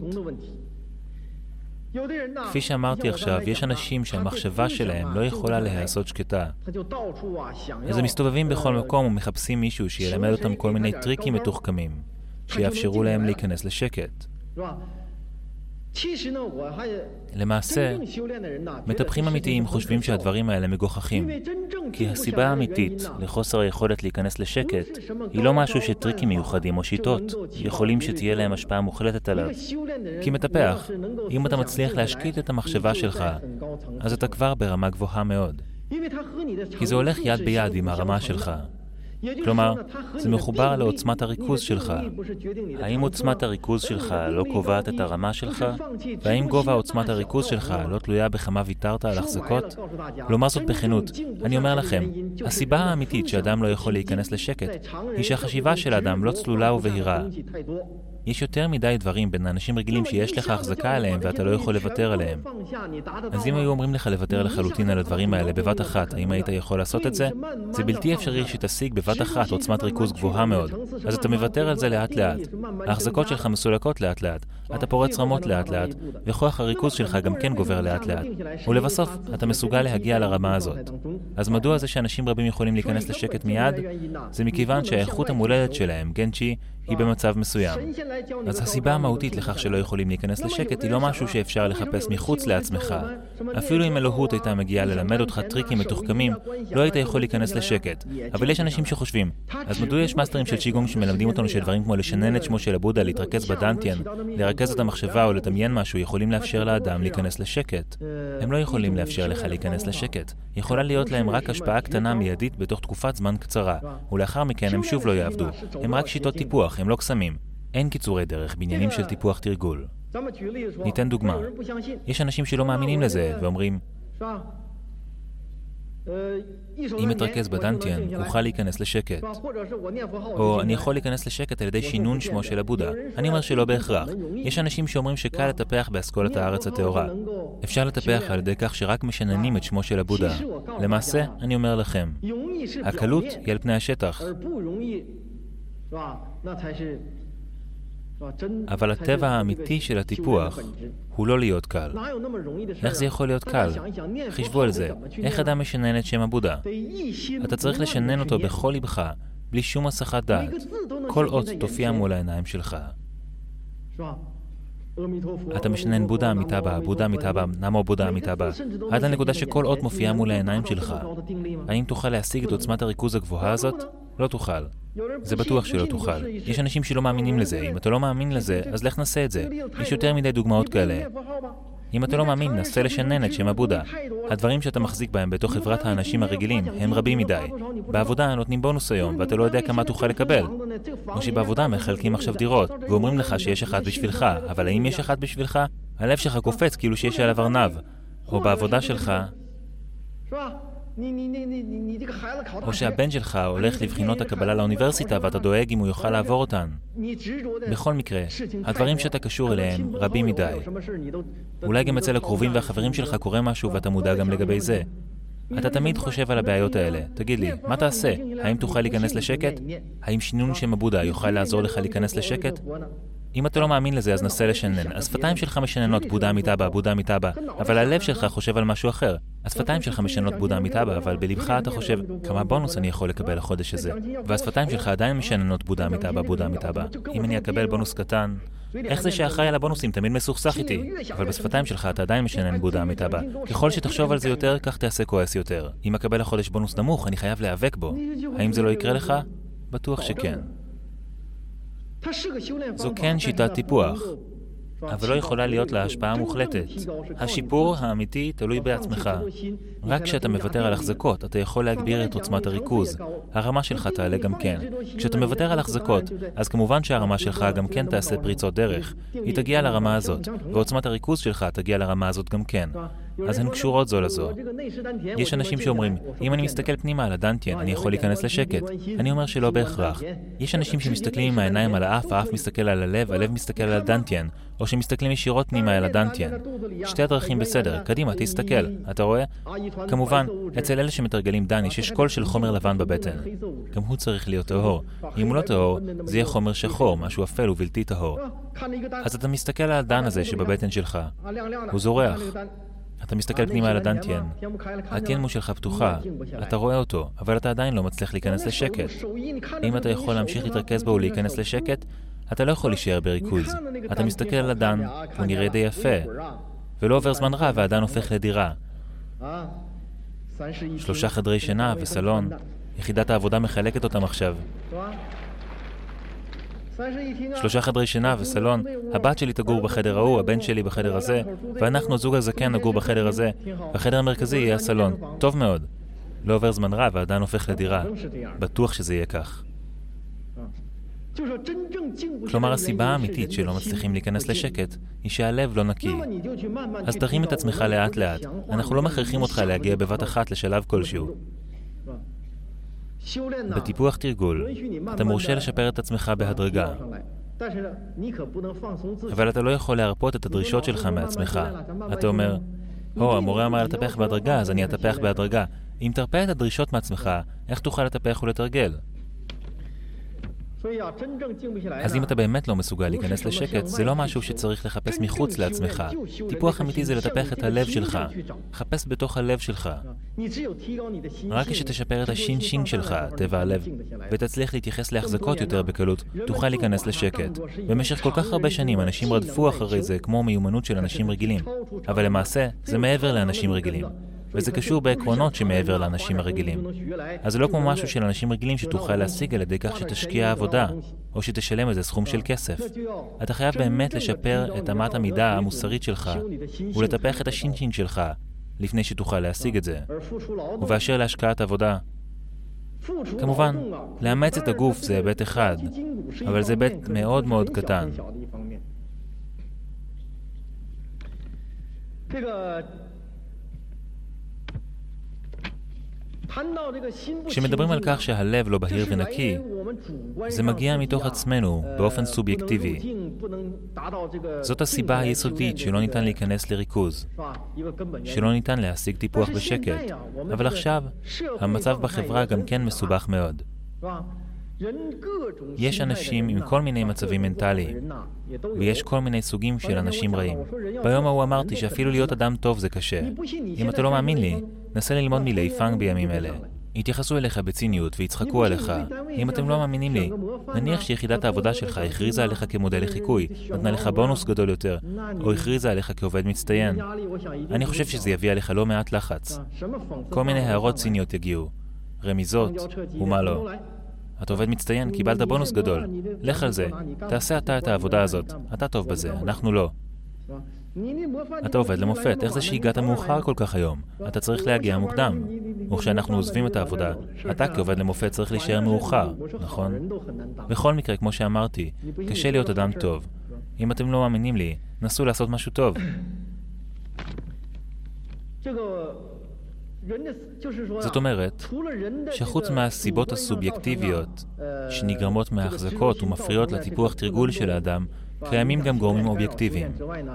כפי שאמרתי עכשיו, יש אנשים שהמחשבה שלהם לא יכולה להיעשות שקטה. אז הם מסתובבים בכל מקום ומחפשים מישהו שילמד אותם כל מיני טריקים מתוחכמים, שיאפשרו להם להיכנס לשקט. למעשה, מטפחים אמיתיים חושבים שהדברים האלה מגוחכים. כי הסיבה האמיתית לחוסר היכולת להיכנס לשקט היא לא משהו שטריקים מיוחדים או שיטות יכולים שתהיה להם השפעה מוחלטת עליו. כי מטפח, אם אתה מצליח להשקיט את המחשבה שלך, אז אתה כבר ברמה גבוהה מאוד. כי זה הולך יד ביד עם הרמה שלך. כלומר, זה מחובר לעוצמת הריכוז שלך. האם עוצמת הריכוז שלך לא קובעת את הרמה שלך? והאם גובה עוצמת הריכוז שלך לא תלויה בכמה ויתרת על החזקות? לומר זאת בכנות, אני אומר לכם, הסיבה האמיתית שאדם לא יכול להיכנס לשקט היא שהחשיבה של האדם לא צלולה ובהירה. יש יותר מדי דברים בין האנשים רגילים שיש לך החזקה עליהם ואתה לא יכול לוותר עליהם. אז אם היו אומרים לך לוותר לחלוטין על הדברים האלה בבת אחת, האם היית יכול לעשות את זה? זה בלתי אפשרי שתשיג בבת אחת עוצמת ריכוז גבוהה מאוד. אז אתה מוותר על זה לאט לאט. ההחזקות שלך מסולקות לאט לאט. אתה פורץ רמות לאט לאט, וכוח הריכוז שלך גם כן גובר לאט לאט. ולבסוף, אתה מסוגל להגיע לרמה הזאת. אז מדוע זה שאנשים רבים יכולים להיכנס לשקט מיד? זה מכיוון שהאיכות המולדת שלהם, גנצ'י, היא במצב מסוים. אז הסיבה המהותית לכך שלא יכולים להיכנס לשקט היא לא משהו שאפשר לחפש מחוץ לעצמך. אפילו אם אלוהות הייתה מגיעה ללמד אותך טריקים מתוחכמים, לא היית יכול להיכנס לשקט. אבל יש אנשים שחושבים, אז מדוע יש מאסטרים של צ'יגונג שמלמדים אותנו שדברים כמו לשנן את שמו של הבודה, להתרכז בדנטיאן, לרכז את המחשבה או לדמיין משהו יכולים לאפשר לאדם להיכנס לשקט? הם לא יכולים לאפשר לך להיכנס לשקט. יכולה להיות להם רק השפעה קטנה מיידית בתוך תקופת זמן קצרה, ולאחר מכן הם שוב לא יעבדו. הם רק שיטות טיפוח, הם לא קסמים. אין קיצורי דרך בעניינים של טיפוח תרגול. ניתן דוגמה. יש אנשים שלא מאמינים לזה ואומרים, אם אתרכז בדנטיאן, אוכל להיכנס לשקט. או אני יכול להיכנס לשקט על ידי שינון שמו של הבודה. אני אומר שלא בהכרח. יש אנשים שאומרים שקל לטפח באסכולת הארץ הטהורה. אפשר לטפח על ידי כך שרק משננים את שמו של הבודה. למעשה, אני אומר לכם, הקלות היא על פני השטח. אבל הטבע האמיתי של הטיפוח הוא לא להיות קל. איך זה יכול להיות קל? חישבו על זה. איך אדם משנן את שם הבודה? אתה צריך לשנן אותו בכל לבך, בלי שום הסחת דעת. כל אות תופיע מול העיניים שלך. אתה משנן בודה אמיתבה, בודה אמיתבה, נמו בודה אמיתבה, עד הנקודה שכל אות מופיעה מול העיניים שלך. האם תוכל להשיג את עוצמת הריכוז הגבוהה הזאת? לא תוכל. זה בטוח שלא תוכל. יש אנשים שלא מאמינים לזה. אם אתה לא מאמין לזה, אז לך נסה את זה. יש יותר מדי דוגמאות כאלה. אם אתה לא מאמין, נסה לשנן את שם הבודה. הדברים שאתה מחזיק בהם בתוך חברת האנשים הרגילים הם רבים מדי. בעבודה נותנים בונוס היום, ואתה לא יודע כמה תוכל לקבל. או שבעבודה מחלקים עכשיו דירות, ואומרים לך שיש אחד בשבילך, אבל האם יש אחד בשבילך? הלב שלך קופץ כאילו שיש עליו ארנב. או בעבודה שלך, או שהבן שלך הולך לבחינות הקבלה לאוניברסיטה ואתה דואג אם הוא יוכל לעבור אותן. בכל מקרה, הדברים שאתה קשור אליהם רבים מדי. אולי גם אצל הקרובים והחברים שלך קורה משהו ואתה מודע גם לגבי זה. אתה תמיד חושב על הבעיות האלה. תגיד לי, מה תעשה? האם תוכל להיכנס לשקט? האם שינון שם הבודה יוכל לעזור לך להיכנס לשקט? אם אתה לא מאמין לזה, אז נסה לשנן. השפתיים שלך משננות בודה אמיתבה, בודה אמיתבה, אבל הלב שלך חושב על משהו אחר. השפתיים שלך משנות בודה אמיתבה, אבל בלבך אתה חושב, כמה בונוס אני יכול לקבל לחודש הזה? והשפתיים שלך עדיין משננות בודה אמיתבה, בודה אמיתבה. אם אני אקבל בונוס קטן, איך זה שהאחראי על הבונוסים תמיד מסוכסך איתי? אבל בשפתיים שלך אתה עדיין משנן בודה אמיתבה. ככל שתחשוב על זה יותר, כך תעשה כועס יותר. אם אקבל לחודש בונוס נמוך, אני חייב להיאבק בו. האם זה לא יקרה לך? בטוח שכן. זו כן שיטת טיפוח, אבל לא יכולה להיות לה השפעה מוחלטת. השיפור האמיתי תלוי בעצמך. רק כשאתה מוותר על החזקות, אתה יכול להגביר את עוצמת הריכוז. הרמה שלך תעלה גם כן. כשאתה מוותר על החזקות, אז כמובן שהרמה שלך גם כן תעשה פריצות דרך. היא תגיע לרמה הזאת, ועוצמת הריכוז שלך תגיע לרמה הזאת גם כן. אז הן קשורות זו לזו. יש אנשים שאומרים, אם אני מסתכל פנימה על הדנטיאן, אני יכול להיכנס לשקט. אני אומר שלא בהכרח. יש אנשים שמסתכלים עם העיניים על האף, האף מסתכל על הלב, הלב מסתכל על הדנטיאן, או שמסתכלים ישירות פנימה על הדנטיאן. שתי הדרכים בסדר, קדימה, תסתכל. אתה רואה? כמובן, אצל אלה שמתרגלים דניש יש קול של חומר לבן בבטן. גם הוא צריך להיות טהור. אם הוא לא טהור, זה יהיה חומר שחור, משהו אפל ובלתי טהור. אז אתה מסתכל על הדן הזה שבבטן שלך. הוא זורח. אתה מסתכל פנימה על הדנטיאן. התיימו שלך פתוחה. אתה רואה אותו, אבל אתה עדיין לא מצליח להיכנס לשקט. אם אתה יכול להמשיך להתרכז בו ולהיכנס לשקט, אתה לא יכול להישאר בריכוז. אתה מסתכל על הדן, הוא נראה די יפה. ולא עובר זמן רע והדן הופך לדירה. שלושה חדרי שינה וסלון. יחידת העבודה מחלקת אותם עכשיו. שלושה חדרי שינה וסלון. הבת שלי תגור בחדר ההוא, הבן שלי בחדר הזה, ואנחנו, זוג הזקן, נגור בחדר הזה. בחדר המרכזי יהיה הסלון. טוב מאוד. לא עובר זמן רע והדן הופך לדירה. בטוח שזה יהיה כך. כלומר, הסיבה האמיתית שלא מצליחים להיכנס לשקט היא שהלב לא נקי. אז תרים את עצמך לאט לאט. אנחנו לא מכריחים אותך להגיע בבת אחת לשלב כלשהו. בטיפוח תרגול, אתה מורשה לשפר את עצמך בהדרגה. אבל אתה לא יכול להרפות את הדרישות שלך מעצמך. אתה אומר, הו, המורה אמר לטפח בהדרגה, אז אני אטפח בהדרגה. אם תרפה את הדרישות מעצמך, איך תוכל לטפח ולתרגל? אז אם אתה באמת לא מסוגל להיכנס לשקט, זה לא משהו שצריך לחפש מחוץ לעצמך. טיפוח אמיתי זה לטפח את הלב שלך. חפש בתוך הלב שלך. רק כשתשפר את השין-שין שלך, טבע הלב, ותצליח להתייחס להחזקות יותר בקלות, תוכל להיכנס לשקט. במשך כל כך הרבה שנים אנשים רדפו אחרי זה כמו מיומנות של אנשים רגילים. אבל למעשה, זה מעבר לאנשים רגילים. וזה קשור בעקרונות שמעבר לאנשים הרגילים. אז זה לא כמו משהו של אנשים רגילים שתוכל להשיג על ידי כך שתשקיע עבודה, או שתשלם איזה סכום של כסף. אתה חייב באמת לשפר את אמת המידה המוסרית שלך, ולטפח את השינשין שלך, לפני שתוכל להשיג את זה. ובאשר להשקעת עבודה, כמובן, לאמץ את הגוף זה היבט אחד, אבל זה היבט מאוד מאוד קטן. כשמדברים על כך שהלב לא בהיר ונקי, זה מגיע מתוך עצמנו באופן סובייקטיבי. זאת הסיבה היסודית שלא ניתן להיכנס לריכוז, שלא ניתן להשיג טיפוח בשקט. אבל עכשיו, המצב בחברה גם כן מסובך מאוד. יש אנשים עם כל מיני מצבים מנטליים, ויש כל מיני סוגים של אנשים רעים. ביום ההוא אמרתי שאפילו להיות אדם טוב זה קשה. אם אתה לא מאמין לי, נסה ללמוד מלי פאנג בימים אלה. יתייחסו אליך בציניות ויצחקו עליך. אם אתם לא מאמינים לי, נניח שיחידת העבודה שלך הכריזה עליך כמודל לחיקוי, נתנה לך בונוס גדול יותר, או הכריזה עליך כעובד מצטיין. אני חושב שזה יביא עליך לא מעט לחץ. כל מיני הערות ציניות יגיעו, רמיזות, ומה לא. אתה עובד מצטיין, קיבלת בונוס גדול. לך על זה. תעשה אתה את העבודה הזאת. אתה טוב בזה, אנחנו לא. אתה עובד למופת. איך זה שהגעת מאוחר כל כך היום? אתה צריך להגיע מוקדם. וכשאנחנו עוזבים את העבודה, אתה כעובד למופת צריך להישאר מאוחר, נכון? בכל מקרה, כמו שאמרתי, קשה להיות אדם טוב. אם אתם לא מאמינים לי, נסו לעשות משהו טוב. זאת אומרת, שחוץ מהסיבות הסובייקטיביות שנגרמות מההחזקות ומפריעות לטיפוח תרגול של האדם, קיימים גם גורמים אובייקטיביים.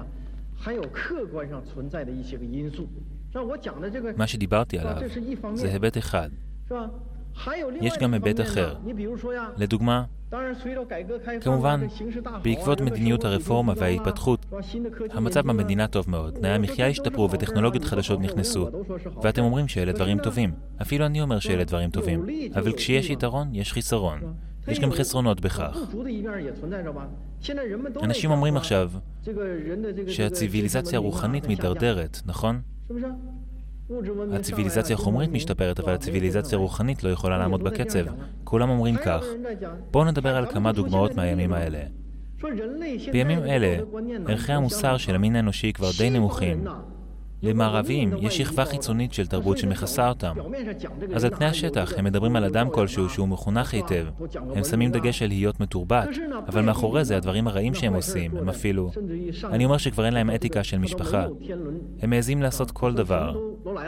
מה שדיברתי עליו זה היבט אחד. יש גם היבט אחר. לדוגמה, כמובן, בעקבות מדיניות הרפורמה וההתפתחות, המצב במדינה טוב מאוד, תנאי המחיה השתפרו וטכנולוגיות חדשות נכנסו, ואתם אומרים שאלה דברים טובים. אפילו אני אומר שאלה דברים טובים, אבל כשיש יתרון, יש חיסרון. יש גם חסרונות בכך. אנשים אומרים עכשיו שהציביליזציה הרוחנית מתדרדרת, נכון? הציביליזציה החומרית משתפרת, אבל הציביליזציה הרוחנית לא יכולה לעמוד בקצב. כולם אומרים כך. בואו נדבר על כמה דוגמאות מהימים האלה. בימים אלה, ערכי המוסר של המין האנושי כבר די נמוכים. למערבים יש שכבה חיצונית של תרבות שמכסה אותם. אז על פני השטח הם מדברים על אדם כלשהו שהוא מחונך היטב. הם שמים דגש על להיות מתורבת, אבל מאחורי זה הדברים הרעים שהם עושים, הם אפילו... אני אומר שכבר אין להם אתיקה של משפחה. הם מעזים לעשות כל דבר.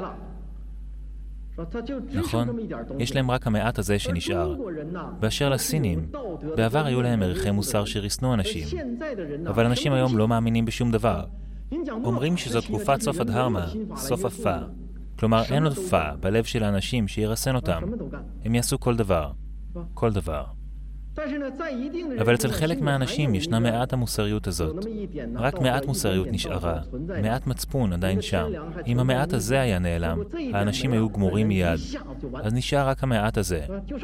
נכון? יש להם רק המעט הזה שנשאר. באשר לסינים, בעבר היו להם ערכי מוסר שריסנו אנשים. אבל אנשים היום לא מאמינים בשום דבר. אומרים שזו תקופת סוף הדהרמה, סוף הפה. כלומר, אין עוד פה בלב של האנשים שירסן אותם. הם יעשו כל דבר. כל דבר. אבל אצל חלק מהאנשים ישנה מעט המוסריות הזאת. רק מעט מוסריות נשארה. מעט מצפון עדיין שם. אם המעט הזה היה נעלם, האנשים היו גמורים מיד. אז נשאר רק המעט הזה.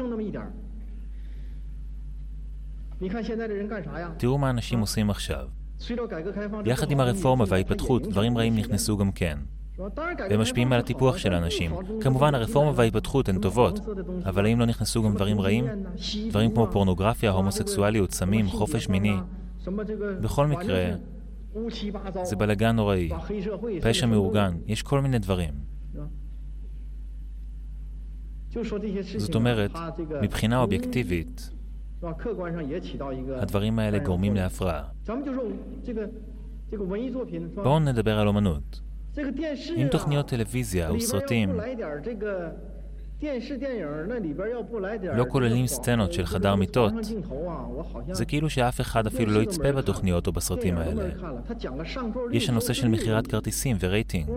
תראו מה אנשים עושים עכשיו. יחד עם הרפורמה וההתפתחות, דברים רעים נכנסו גם כן. והם משפיעים על הטיפוח של האנשים. כמובן, הרפורמה וההתפתחות הן טובות, אבל האם לא נכנסו גם דברים רעים? דברים כמו פורנוגרפיה, הומוסקסואליות, סמים, חופש מיני. בכל מקרה, זה בלגן נוראי. פשע מאורגן, יש כל מיני דברים. זאת אומרת, מבחינה אובייקטיבית, הדברים האלה גורמים להפרעה. בואו נדבר על אומנות. אם תוכניות טלוויזיה או סרטים לא כוללים סצנות של חדר מיטות, זה כאילו שאף אחד אפילו לא יצפה בתוכניות או בסרטים האלה. יש הנושא של מחירת כרטיסים ורייטינג.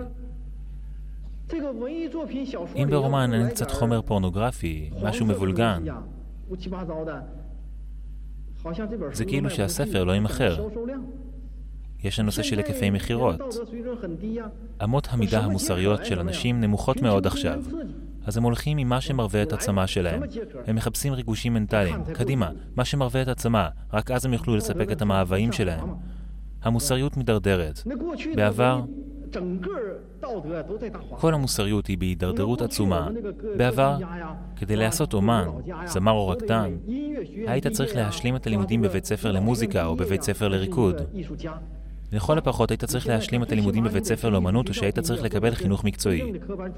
אם ברומן אין קצת חומר פורנוגרפי, משהו מבולגן, זה כאילו שהספר לא יימכר. יש הנושא של היקפי מחירות. אמות המידה המוסריות של אנשים נמוכות מאוד עכשיו. אז הם הולכים עם מה שמרווה את עצמה שלהם. הם מחפשים ריגושים מנטליים. קדימה, מה שמרווה את עצמה, רק אז הם יוכלו לספק את המאוויים שלהם. המוסריות מדרדרת. בעבר, כל המוסריות היא בהידרדרות עצומה. בעבר, כדי לעשות אומן, זמר או רקדן, היית צריך להשלים את הלימודים בבית ספר למוזיקה או בבית ספר לריקוד. לכל הפחות היית צריך להשלים את הלימודים בבית ספר לאמנות או שהיית צריך לקבל חינוך מקצועי.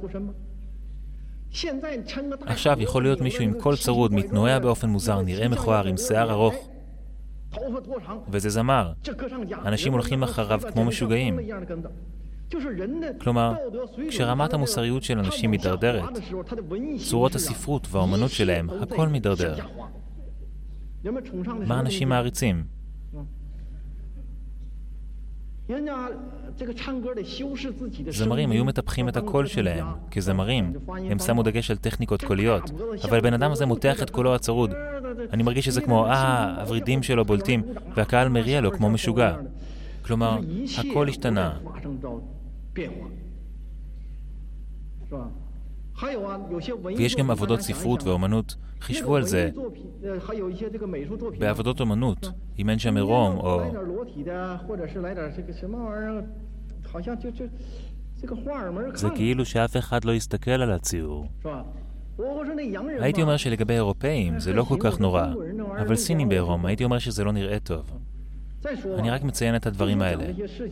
עכשיו יכול להיות מישהו עם קול צרוד, מתנועע באופן מוזר, נראה מכוער, עם שיער ארוך. וזה זמר. אנשים הולכים אחריו כמו משוגעים. כלומר, כשרמת המוסריות של אנשים מתדרדרת, צורות הספרות והאמנות שלהם, הכל מתדרדר. מה אנשים מעריצים? זמרים היו מטפחים את הקול שלהם. כזמרים, הם שמו דגש על טכניקות קוליות, אבל הבן אדם הזה מותח את קולו הצרוד. אני מרגיש שזה כמו, אה, הורידים שלו בולטים, והקהל מריע לו כמו משוגע. כלומר, הכל השתנה. ויש גם עבודות ספרות ואומנות. חישבו על זה. בעבודות אומנות, אם אין שם עירום או... זה כאילו שאף אחד לא יסתכל על הציור. הייתי אומר שלגבי אירופאים זה לא כל כך נורא, אבל סינים בעירום הייתי אומר שזה לא נראה טוב. אני רק מציין את הדברים האלה.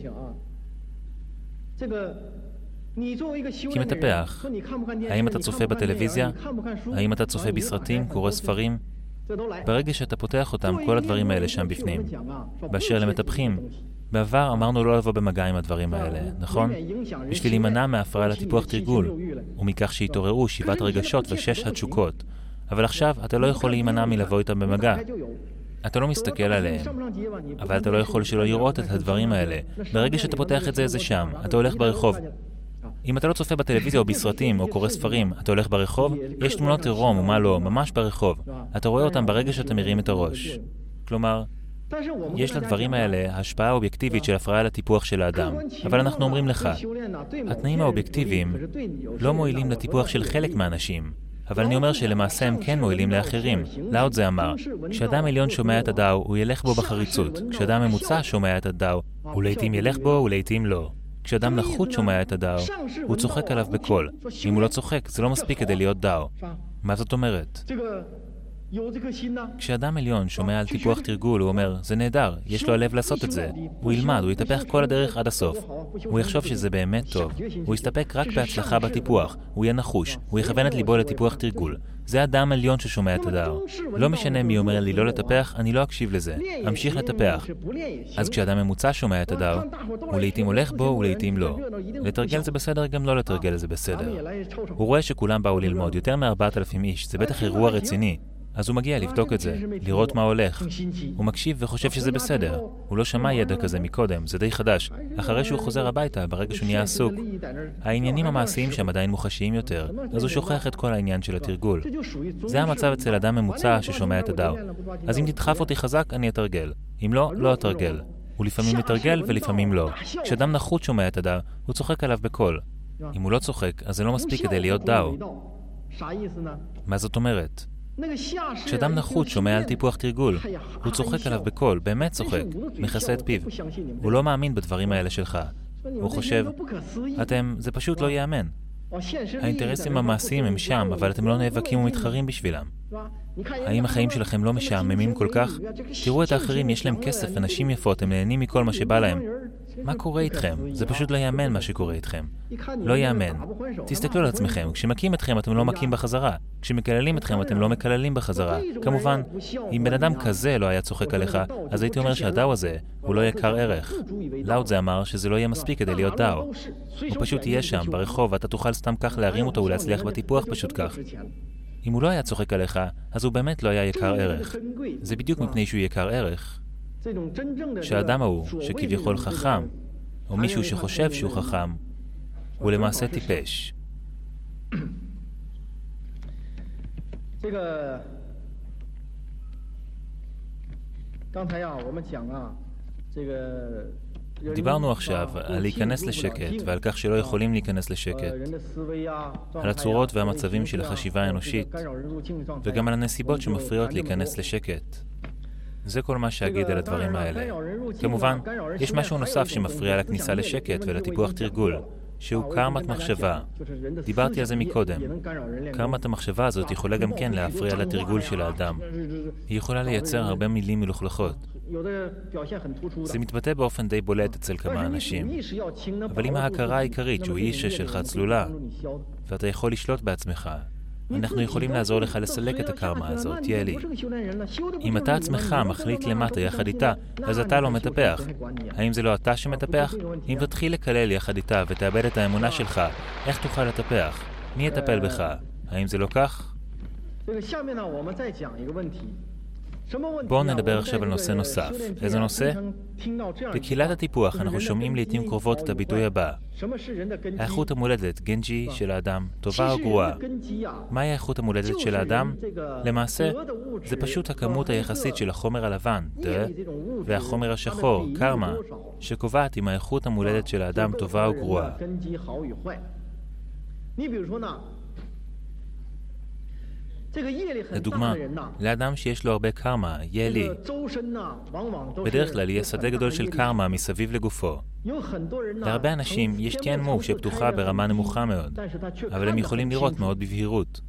כי מטפח, האם אתה צופה בטלוויזיה? האם אתה צופה בסרטים, קורא ספרים? ברגע שאתה פותח אותם, כל הדברים האלה שם בפנים. באשר למטפחים, בעבר אמרנו לא לבוא במגע עם הדברים האלה, נכון? בשביל להימנע מהפרעה לטיפוח תרגול, ומכך שהתעוררו שבעת רגשות ושש התשוקות. אבל עכשיו אתה לא יכול להימנע מלבוא איתם במגע. אתה לא מסתכל עליהם, אבל אתה לא יכול שלא לראות את הדברים האלה. ברגע שאתה פותח את זה, זה שם. אתה הולך ברחוב. אם אתה לא צופה בטלוויזיה או בסרטים או קורא ספרים, אתה הולך ברחוב, יש תמונות עירום ומה לא, ממש ברחוב. אתה רואה אותם ברגע שאתה מרים את הראש. כלומר, יש לדברים האלה השפעה אובייקטיבית של הפרעה לטיפוח של האדם. אבל אנחנו אומרים לך, התנאים האובייקטיביים לא מועילים לטיפוח של חלק מהאנשים. אבל אני אומר שלמעשה הם כן מועילים לאחרים. לאוד זה אמר, כשאדם עליון שומע את הדאו, הוא ילך בו בחריצות. כשאדם ממוצע שומע את הדאו, הוא לעתים ילך בו ולעתים לא. כשאדם נחות שומע את הדאו, הוא צוחק עליו בקול. אם הוא לא צוחק, זה לא מספיק כדי להיות דאו. מה זאת אומרת? כשאדם עליון שומע על טיפוח תרגול, הוא אומר, זה נהדר, יש לו הלב לעשות את זה. הוא ילמד, הוא יתהפך כל הדרך עד הסוף. הוא יחשוב שזה באמת טוב. הוא יסתפק רק בהצלחה בטיפוח. הוא יהיה נחוש. הוא יכוון את ליבו לטיפוח תרגול. זה אדם עליון ששומע את הדאו. לא משנה מי אומר לי לא לטפח, אני לא אקשיב לזה. אמשיך לטפח. אז כשאדם ממוצע שומע את הדאו, הוא לעתים הולך בו ולעתים לא. לתרגל זה בסדר, גם לא לתרגל זה בסדר. הוא רואה שכולם באו ללמוד, יותר מ-ארבעת אלפים איש, זה בטח אירוע רציני. אז הוא מגיע לבדוק את זה, לראות מה הולך. הוא מקשיב וחושב שזה בסדר. הוא לא שמע ידע כזה מקודם, זה די חדש. אחרי שהוא חוזר הביתה, ברגע שהוא נהיה עסוק, העניינים המעשיים שם עדיין מוחשיים יותר, אז הוא שוכח את כל העניין של התרגול. זה המצב אצל אדם ממוצע ששומע את הדאו. אז אם תדחף אותי חזק, אני אתרגל. אם לא, לא אתרגל. הוא לפעמים מתרגל ולפעמים לא. כשאדם נחות שומע את הדאו, הוא צוחק עליו בקול. אם הוא לא צוחק, אז זה לא מספיק כדי להיות דאו. מה זאת אומרת? כשאדם נחות שומע על טיפוח תרגול, הוא צוחק עליו בקול, באמת צוחק, מכסה את פיו. הוא לא מאמין בדברים האלה שלך. הוא חושב, אתם, זה פשוט לא יאמן. האינטרסים המעשיים הם שם, אבל אתם לא נאבקים ומתחרים בשבילם. האם החיים שלכם לא משעממים כל כך? תראו את האחרים, יש להם כסף, אנשים יפות, הם נהנים מכל מה שבא להם. מה קורה איתכם? זה פשוט לא יאמן מה שקורה איתכם. לא יאמן. תסתכלו על עצמכם, כשמכים אתכם אתם לא מכים בחזרה. כשמקללים אתכם אתם לא מקללים בחזרה. כמובן, אם בן אדם כזה לא היה צוחק עליך, אז הייתי אומר שהדאו הזה הוא לא יקר ערך. לאו זה אמר שזה לא יהיה מספיק כדי להיות דאו. הוא פשוט יהיה שם, ברחוב, ואתה תוכל סתם כך להרים אותו ולהצליח בטיפוח פשוט כך. אם הוא לא היה צוחק עליך, אז הוא באמת לא היה יקר ערך. זה בדיוק מפני שהוא יקר ערך. שהאדם ההוא, שכביכול חכם, או מישהו שחושב שהוא חכם, הוא למעשה טיפש. דיברנו עכשיו על להיכנס לשקט ועל כך שלא יכולים להיכנס לשקט, על הצורות והמצבים של החשיבה האנושית, וגם על הנסיבות שמפריעות להיכנס לשקט. זה כל מה שאגיד על הדברים האלה. כמובן, יש משהו נוסף שמפריע לכניסה לשקט ולטיפוח תרגול, שהוא קרמת מחשבה. דיברתי על זה מקודם. קרמת המחשבה הזאת יכולה גם כן להפריע לתרגול של האדם. היא יכולה לייצר הרבה מילים מלוכלכות. זה מתבטא באופן די בולט אצל כמה אנשים. אבל עם ההכרה העיקרית שהוא איש שלך צלולה, ואתה יכול לשלוט בעצמך, אנחנו יכולים לעזור לך לסלק את הקרמה הזאת, יאלי. אם אתה עצמך מחליט למטה יחד איתה, אז אתה לא מטפח. האם זה לא אתה שמטפח? אם תתחיל לקלל יחד איתה ותאבד את האמונה שלך, איך תוכל לטפח? מי יטפל בך? האם זה לא כך? בואו נדבר עכשיו על נושא נוסף. איזה נושא? בקהילת הטיפוח אנחנו שומעים לעתים קרובות את הביטוי הבא. האיכות המולדת, גנג'י, של האדם, טובה או גרועה. מהי האיכות המולדת של האדם? למעשה, זה פשוט הכמות היחסית של החומר הלבן, דה, והחומר השחור, קרמה, שקובעת אם האיכות המולדת של האדם טובה או גרועה. לדוגמה, לאדם שיש לו הרבה קרמה, יאלי, בדרך כלל יהיה שדה גדול של קרמה מסביב לגופו. להרבה אנשים יש תיאנמו שפתוחה ברמה נמוכה מאוד, אבל הם יכולים לראות מאוד בבהירות.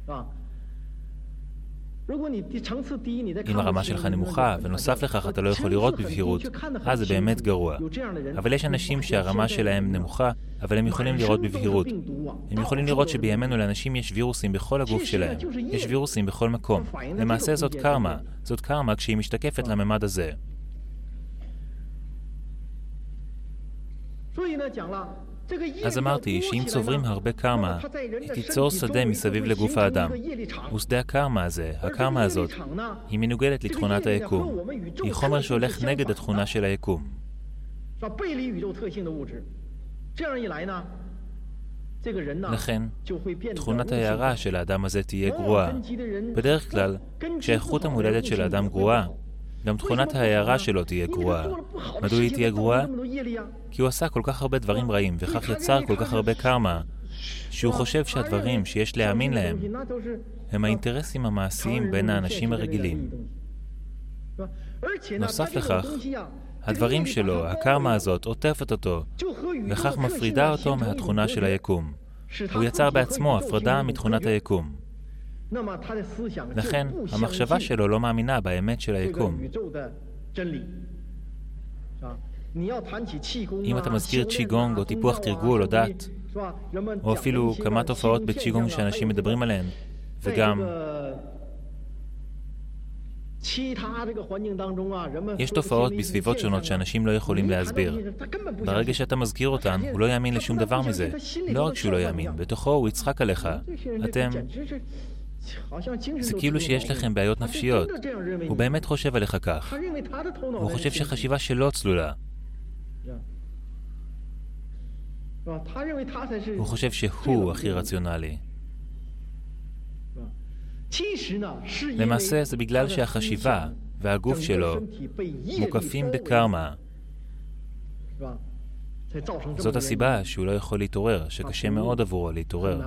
אם הרמה שלך נמוכה, ונוסף לכך אתה לא יכול לראות בבהירות, אז זה באמת גרוע. אבל יש אנשים שהרמה שלהם נמוכה, אבל הם יכולים לראות בבהירות. הם יכולים לראות שבימינו לאנשים יש וירוסים בכל הגוף שלהם. יש וירוסים בכל מקום. למעשה זאת קרמה. זאת קרמה כשהיא משתקפת לממד הזה. אז אמרתי שאם צוברים הרבה קרמה, היא תיצור שדה מסביב לגוף האדם. ושדה הקרמה הזה, הקרמה הזאת, היא מנוגדת לתכונת היקום. היא חומר שהולך נגד התכונה של היקום. לכן, תכונת ההערה של האדם הזה תהיה גרועה. בדרך כלל, כשהאיכות המולדת של האדם גרועה, גם תכונת ההערה שלו תהיה גרועה. מדוע היא תהיה גרועה? כי הוא עשה כל כך הרבה דברים רעים, וכך יצר כל כך הרבה קרמה, שהוא חושב שהדברים שיש להאמין להם, הם האינטרסים המעשיים בין האנשים הרגילים. נוסף לכך, הדברים שלו, הקרמה הזאת, עוטפת אותו, וכך מפרידה אותו מהתכונה של היקום. הוא יצר בעצמו הפרדה מתכונת היקום. לכן, המחשבה שלו לא מאמינה באמת של היקום. אם אתה מזכיר צ'יגונג או טיפוח תרגול או דת, או אפילו כמה תופעות בצ'יגונג שאנשים מדברים עליהן, וגם יש תופעות בסביבות שונות שאנשים לא יכולים להסביר. ברגע שאתה מזכיר אותן, הוא לא יאמין לשום דבר מזה. לא רק שהוא לא יאמין, בתוכו הוא יצחק עליך. אתם... זה כאילו שיש לכם בעיות נפשיות. הוא באמת חושב עליך כך. הוא חושב שהחשיבה שלו צלולה. הוא חושב שהוא הכי רציונלי. למעשה זה בגלל שהחשיבה והגוף שלו מוקפים בקרמה. זאת הסיבה שהוא לא יכול להתעורר, שקשה מאוד עבורו להתעורר.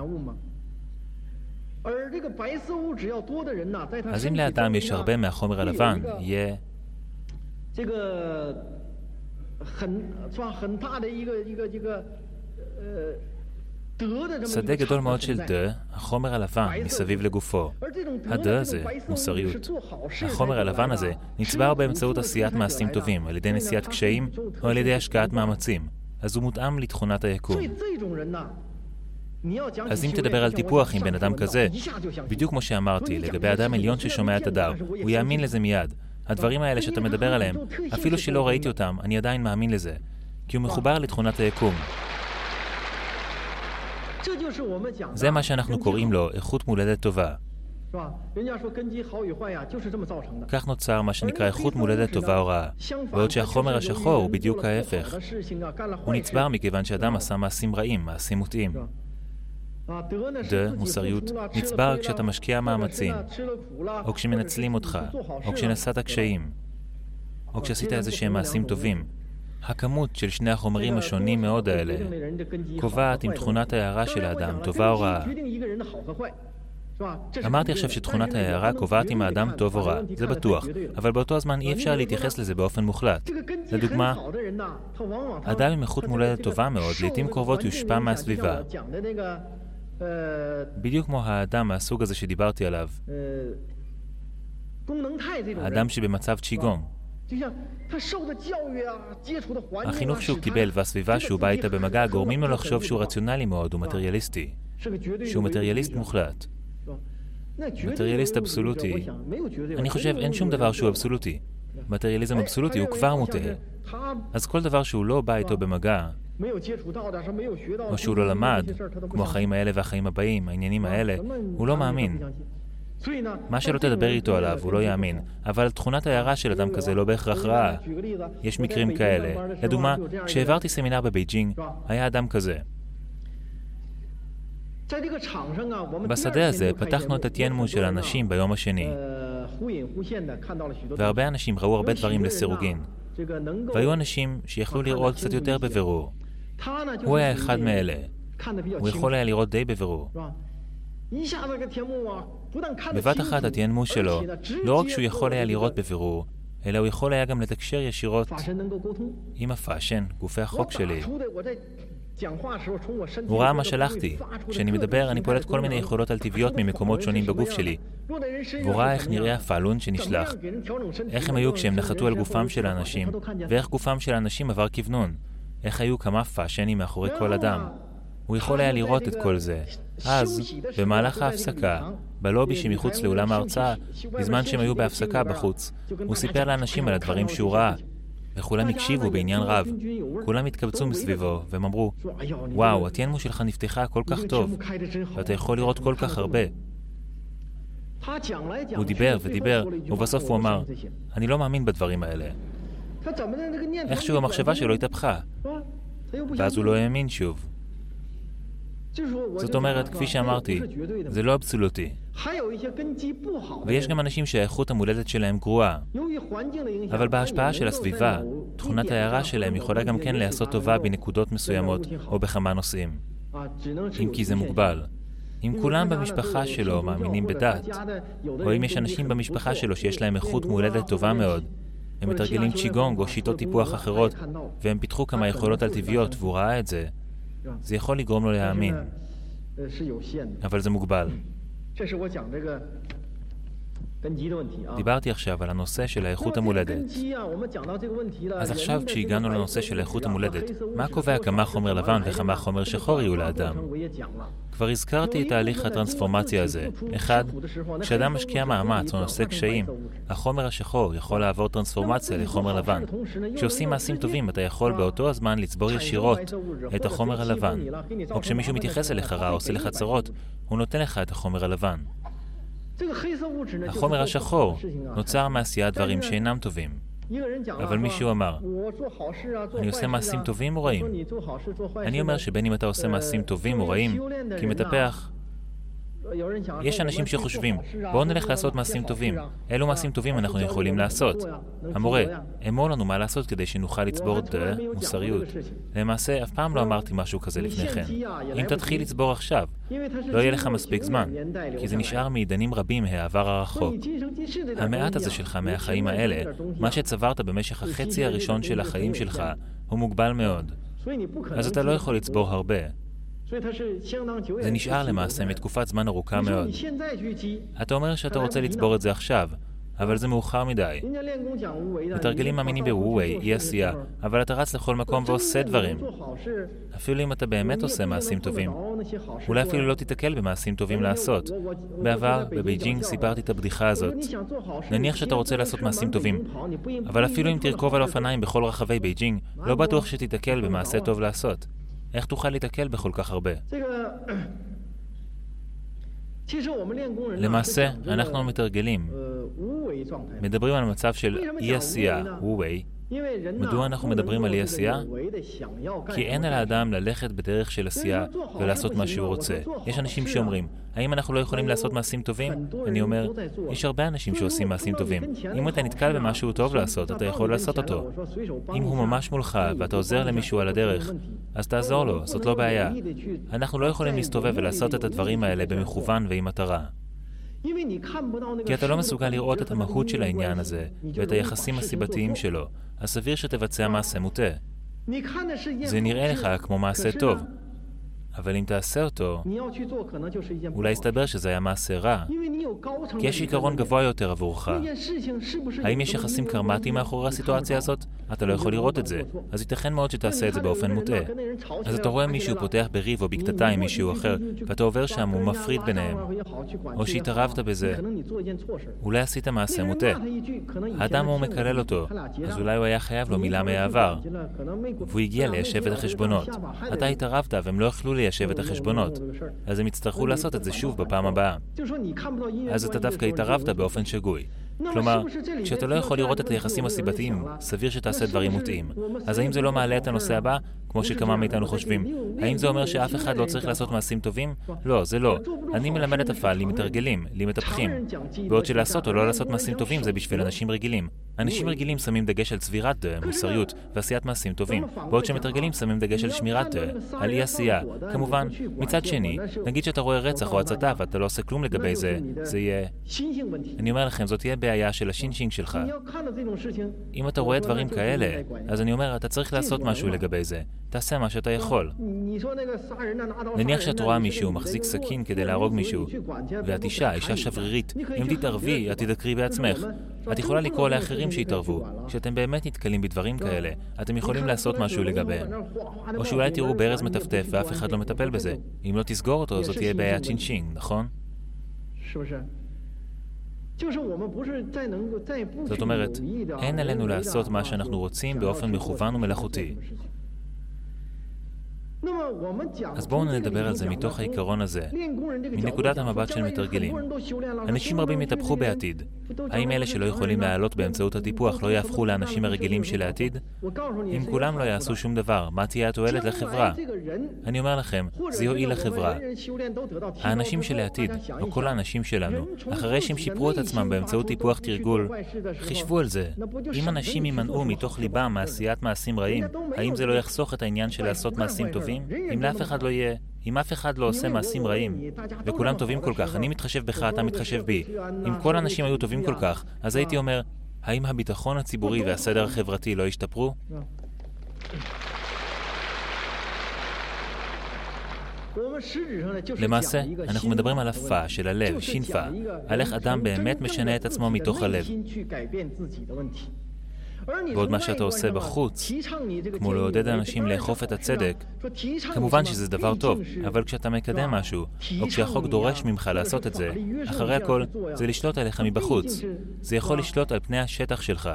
אז אם לאדם יש הרבה מהחומר הלבן, יהיה שדה גדול מאוד של דה, החומר הלבן, מסביב לגופו. הדה הזה, מוסריות. החומר הלבן הזה נצבר באמצעות עשיית מעשים טובים, על ידי נשיאת קשיים או על ידי השקעת מאמצים. אז הוא מותאם לתכונת היקום. אז אם תדבר על טיפוח עם בן אדם כזה, בדיוק כמו שאמרתי, לגבי אדם עליון ששומע את הדר, הוא יאמין לזה מיד. הדברים האלה שאתה מדבר עליהם, אפילו שלא ראיתי אותם, אני עדיין מאמין לזה. כי הוא מחובר לתכונת היקום. זה מה שאנחנו קוראים לו איכות מולדת טובה. כך נוצר מה שנקרא איכות מולדת טובה או רעה, בעוד שהחומר השחור הוא בדיוק ההפך. הוא נצבר מכיוון שאדם עשה מעשים רעים, מעשים מוטעים. דה, מוסריות, נצבר כשאתה משקיע מאמצים, או כשמנצלים אותך, או כשנסעת קשיים, או כשעשית איזה שהם מעשים טובים. הכמות של שני החומרים השונים מאוד האלה קובעת אם תכונת ההערה של האדם טובה או רעה. אמרתי עכשיו שתכונת ההערה קובעת אם האדם טוב או רע, זה בטוח, אבל באותו הזמן אי אפשר להתייחס לזה באופן מוחלט. לדוגמה, אדם עם איכות מולדת טובה מאוד, לעתים קרובות יושפע מהסביבה. בדיוק כמו האדם מהסוג הזה שדיברתי עליו. האדם שבמצב צ'יגונג. החינוך שהוא קיבל והסביבה שהוא בא איתה במגע גורמים לו לחשוב שהוא רציונלי מאוד ומטריאליסטי. שהוא מטריאליסט מוחלט. מטריאליסט אבסולוטי. אני חושב אין שום דבר שהוא אבסולוטי. מטריאליזם אבסולוטי הוא כבר מוטעה. אז כל דבר שהוא לא בא איתו במגע, או שהוא לא למד, כמו החיים האלה והחיים הבאים, העניינים האלה, הוא לא מאמין. מה שלא תדבר איתו עליו, הוא לא יאמין. אבל תכונת ההערה של אדם כזה לא בהכרח רעה. יש מקרים כאלה. לדוגמה, כשהעברתי סמינר בבייג'ינג, היה אדם כזה. בשדה הזה פתחנו את הטיינמון של האנשים ביום השני. והרבה אנשים ראו הרבה דברים לסירוגין. והיו אנשים שיכלו לראות קצת יותר בבירור. הוא היה אחד מאלה. הוא יכול היה לראות די בבירור. בבת אחת הטיינמון שלו, לא רק שהוא יכול היה לראות בבירור, אלא הוא יכול היה גם לתקשר ישירות עם הפאשן, גופי החוק שלי. הוא ראה מה שלחתי. כשאני מדבר, אני פועלת כל מיני יכולות על טבעיות ממקומות שונים בגוף שלי. והוא ראה איך נראה הפעלון שנשלח. איך הם היו כשהם נחתו על גופם של האנשים, ואיך גופם של האנשים עבר כיוונון. איך היו כמה פאשנים מאחורי כל אדם. הוא יכול היה לראות את כל זה. אז, במהלך ההפסקה, בלובי שמחוץ לאולם ההרצאה, בזמן שהם היו בהפסקה בחוץ, הוא סיפר לאנשים על הדברים שהוא ראה. וכולם הקשיבו בעניין רב. כולם התקבצו מסביבו, והם אמרו, וואו, הטיינמון שלך נפתחה כל כך טוב, ואתה יכול לראות כל כך הרבה. הוא דיבר ודיבר, ובסוף הוא אמר, אני לא מאמין בדברים האלה. איכשהו המחשבה שלו התהפכה, ואז הוא לא האמין שוב. זאת אומרת, כפי שאמרתי, זה לא אבסולוטי. ויש גם אנשים שהאיכות המולדת שלהם גרועה. אבל בהשפעה של הסביבה, תכונת ההערה שלהם יכולה גם כן לעשות טובה בנקודות מסוימות או בכמה נושאים. אם כי זה מוגבל. אם כולם במשפחה שלו מאמינים בדת, או אם יש אנשים במשפחה שלו שיש להם איכות מולדת טובה מאוד, הם מתרגלים צ'יגונג או שיטות טיפוח אחרות, והם פיתחו כמה יכולות על טבעיות והוא ראה את זה, זה יכול לגרום לו להאמין. אבל זה מוגבל. דיברתי עכשיו על הנושא של האיכות המולדת. אז עכשיו כשהגענו לנושא של האיכות המולדת, מה קובע כמה חומר לבן וכמה חומר שחור יהיו לאדם? כבר הזכרתי את תהליך הטרנספורמציה הזה. אחד, כשאדם משקיע מאמץ או נושא קשיים, החומר השחור יכול לעבור טרנספורמציה לחומר לבן. כשעושים מעשים טובים, אתה יכול באותו הזמן לצבור ישירות את החומר הלבן. או כשמישהו מתייחס אליך רע או עושה לך צרות, הוא נותן לך את החומר הלבן. החומר השחור נוצר מעשיית דברים שאינם טובים. אבל מישהו אמר, אני עושה מעשים טובים או רעים? אני אומר שבין אם אתה עושה מעשים טובים או רעים, כי מטפח, יש אנשים שחושבים, בואו נלך לעשות מעשים טובים. אילו מעשים טובים אנחנו יכולים לעשות? המורה, אמור לנו מה לעשות כדי שנוכל לצבור דה מוסריות. למעשה, אף פעם לא אמרתי משהו כזה לפני כן. אם תתחיל לצבור עכשיו, לא יהיה לך מספיק זמן, כי זה נשאר מעידנים רבים מהעבר הרחוק. המעט הזה שלך מהחיים האלה, מה שצברת במשך החצי הראשון של החיים שלך, הוא מוגבל מאוד. אז אתה לא יכול לצבור הרבה. זה נשאר למעשה מתקופת זמן ארוכה מאוד. אתה אומר שאתה רוצה לצבור את זה עכשיו, אבל זה מאוחר מדי. מתרגלים מאמינים בווי, אי עשייה, אבל אתה רץ לכל מקום ועושה דברים. אפילו אם אתה באמת עושה מעשים טובים. אולי אפילו לא תתקל במעשים טובים לעשות. בעבר, בבייג'ינג, סיפרתי את הבדיחה הזאת. נניח שאתה רוצה לעשות מעשים טובים, אבל אפילו אם תרכוב על אופניים בכל רחבי בייג'ינג, לא בטוח שתתקל במעשה טוב לעשות. איך תוכל להתקל בכל כך הרבה? למעשה, אנחנו מתרגלים. מדברים על מצב של אי עשייה, ווי. מדוע אנחנו מדברים על אי עשייה? כי אין על האדם ללכת בדרך של עשייה ולעשות מה שהוא רוצה. יש אנשים שאומרים, האם אנחנו לא יכולים לעשות מעשים טובים? אני אומר, יש הרבה אנשים שעושים מעשים טובים. אם אתה נתקל במשהו טוב לעשות, אתה יכול לעשות אותו. אם הוא ממש מולך ואתה עוזר למישהו על הדרך, אז תעזור לו, זאת לא בעיה. אנחנו לא יכולים להסתובב ולעשות את הדברים האלה במכוון ועם מטרה. כי אתה לא מסוגל לראות את המהות של העניין הזה ואת היחסים הסיבתיים שלו, אז סביר שתבצע מעשה מוטה. זה נראה לך כמו מעשה טוב, אבל אם תעשה אותו, אולי יסתבר שזה היה מעשה רע, כי יש עיקרון גבוה יותר עבורך. האם יש יחסים קרמטיים מאחורי הסיטואציה הזאת? אתה לא יכול לראות את זה, אז ייתכן מאוד שתעשה את זה באופן מוטה. אז אתה רואה מישהו פותח בריב או בקטטה עם מישהו אחר, ואתה עובר שם ומפריד ביניהם. או שהתערבת בזה, אולי עשית מעשה מוטה. האדם הוא מקלל אותו, אז אולי הוא היה חייב לו מילה מהעבר. והוא הגיע ליישב את החשבונות. אתה התערבת והם לא יכלו ליישב את החשבונות, אז הם יצטרכו לעשות את זה שוב בפעם הבאה. אז אתה דווקא התערבת באופן שגוי. כלומר, כשאתה לא יכול לראות את היחסים הסיבתיים, סביר שתעשה דברים מוטעים. אז האם זה לא מעלה את הנושא הבא, כמו שכמה מאיתנו חושבים? האם זה אומר שאף אחד לא צריך לעשות מעשים טובים? לא, זה לא. אני מלמד את הפעל למתרגלים, למטפחים. בעוד שלעשות או לא לעשות מעשים טובים זה בשביל אנשים רגילים. אנשים רגילים שמים דגש על צבירת מוסריות ועשיית מעשים טובים, בעוד שמתרגלים שמים דגש על שמירת על אי עשייה. כמובן, מצד שני, נגיד שאתה רואה רצח או הצתה ואתה לא עושה כלום לגבי זה, זה יהיה... אני אומר לכם, זאת תהיה בעיה של השינשינג שלך. אם אתה רואה דברים כאלה, אז אני אומר, אתה צריך לעשות משהו לגבי זה. תעשה מה שאתה יכול. נניח שאת רואה מישהו מחזיק סכין כדי להרוג מישהו, ואת אישה, אישה שברירית. אם תתערבי, את תדקרי בעצמך. את יכולה לקרוא לאחרים שיתערבו. כשאתם באמת נתקלים בדברים כאלה, אתם יכולים לעשות משהו לגביהם. או שאולי תראו ברז מטפטף ואף אחד לא מטפל בזה. אם לא תסגור אותו, זאת תהיה בעיית שינשינג, נכון? זאת אומרת, אין עלינו לעשות מה שאנחנו רוצים באופן מכוון ומלאכותי. אז בואו נדבר על זה מתוך העיקרון הזה, מנקודת המבט של מתרגלים. אנשים רבים יתהפכו בעתיד. האם אלה שלא יכולים לעלות באמצעות הטיפוח לא יהפכו לאנשים הרגילים של העתיד? אם כולם לא יעשו שום דבר, מה תהיה התועלת לחברה? אני אומר לכם, זה יועיל לחברה. האנשים של העתיד, או כל האנשים שלנו, אחרי שהם שיפרו את עצמם באמצעות טיפוח תרגול, חישבו על זה. אם אנשים יימנעו מתוך ליבם מעשיית מעשים רעים, האם זה לא יחסוך את העניין של לעשות מעשים טובים? אם לאף אחד לא יהיה, אם אף אחד לא עושה מעשים רעים, וכולם טובים כל כך, אני מתחשב בך, אתה מתחשב בי. אם כל האנשים היו טובים כל כך, אז הייתי אומר, האם הביטחון הציבורי והסדר החברתי לא ישתפרו? למעשה, אנחנו מדברים על הפה של הלב, שינפה, על איך אדם באמת משנה את עצמו מתוך הלב. ועוד מה שאתה עושה בחוץ, כמו לעודד אנשים לאכוף את הצדק, כמובן שזה דבר טוב, אבל כשאתה מקדם משהו, או כשהחוק דורש ממך לעשות את זה, אחרי הכל, זה לשלוט עליך מבחוץ. זה יכול לשלוט על פני השטח שלך.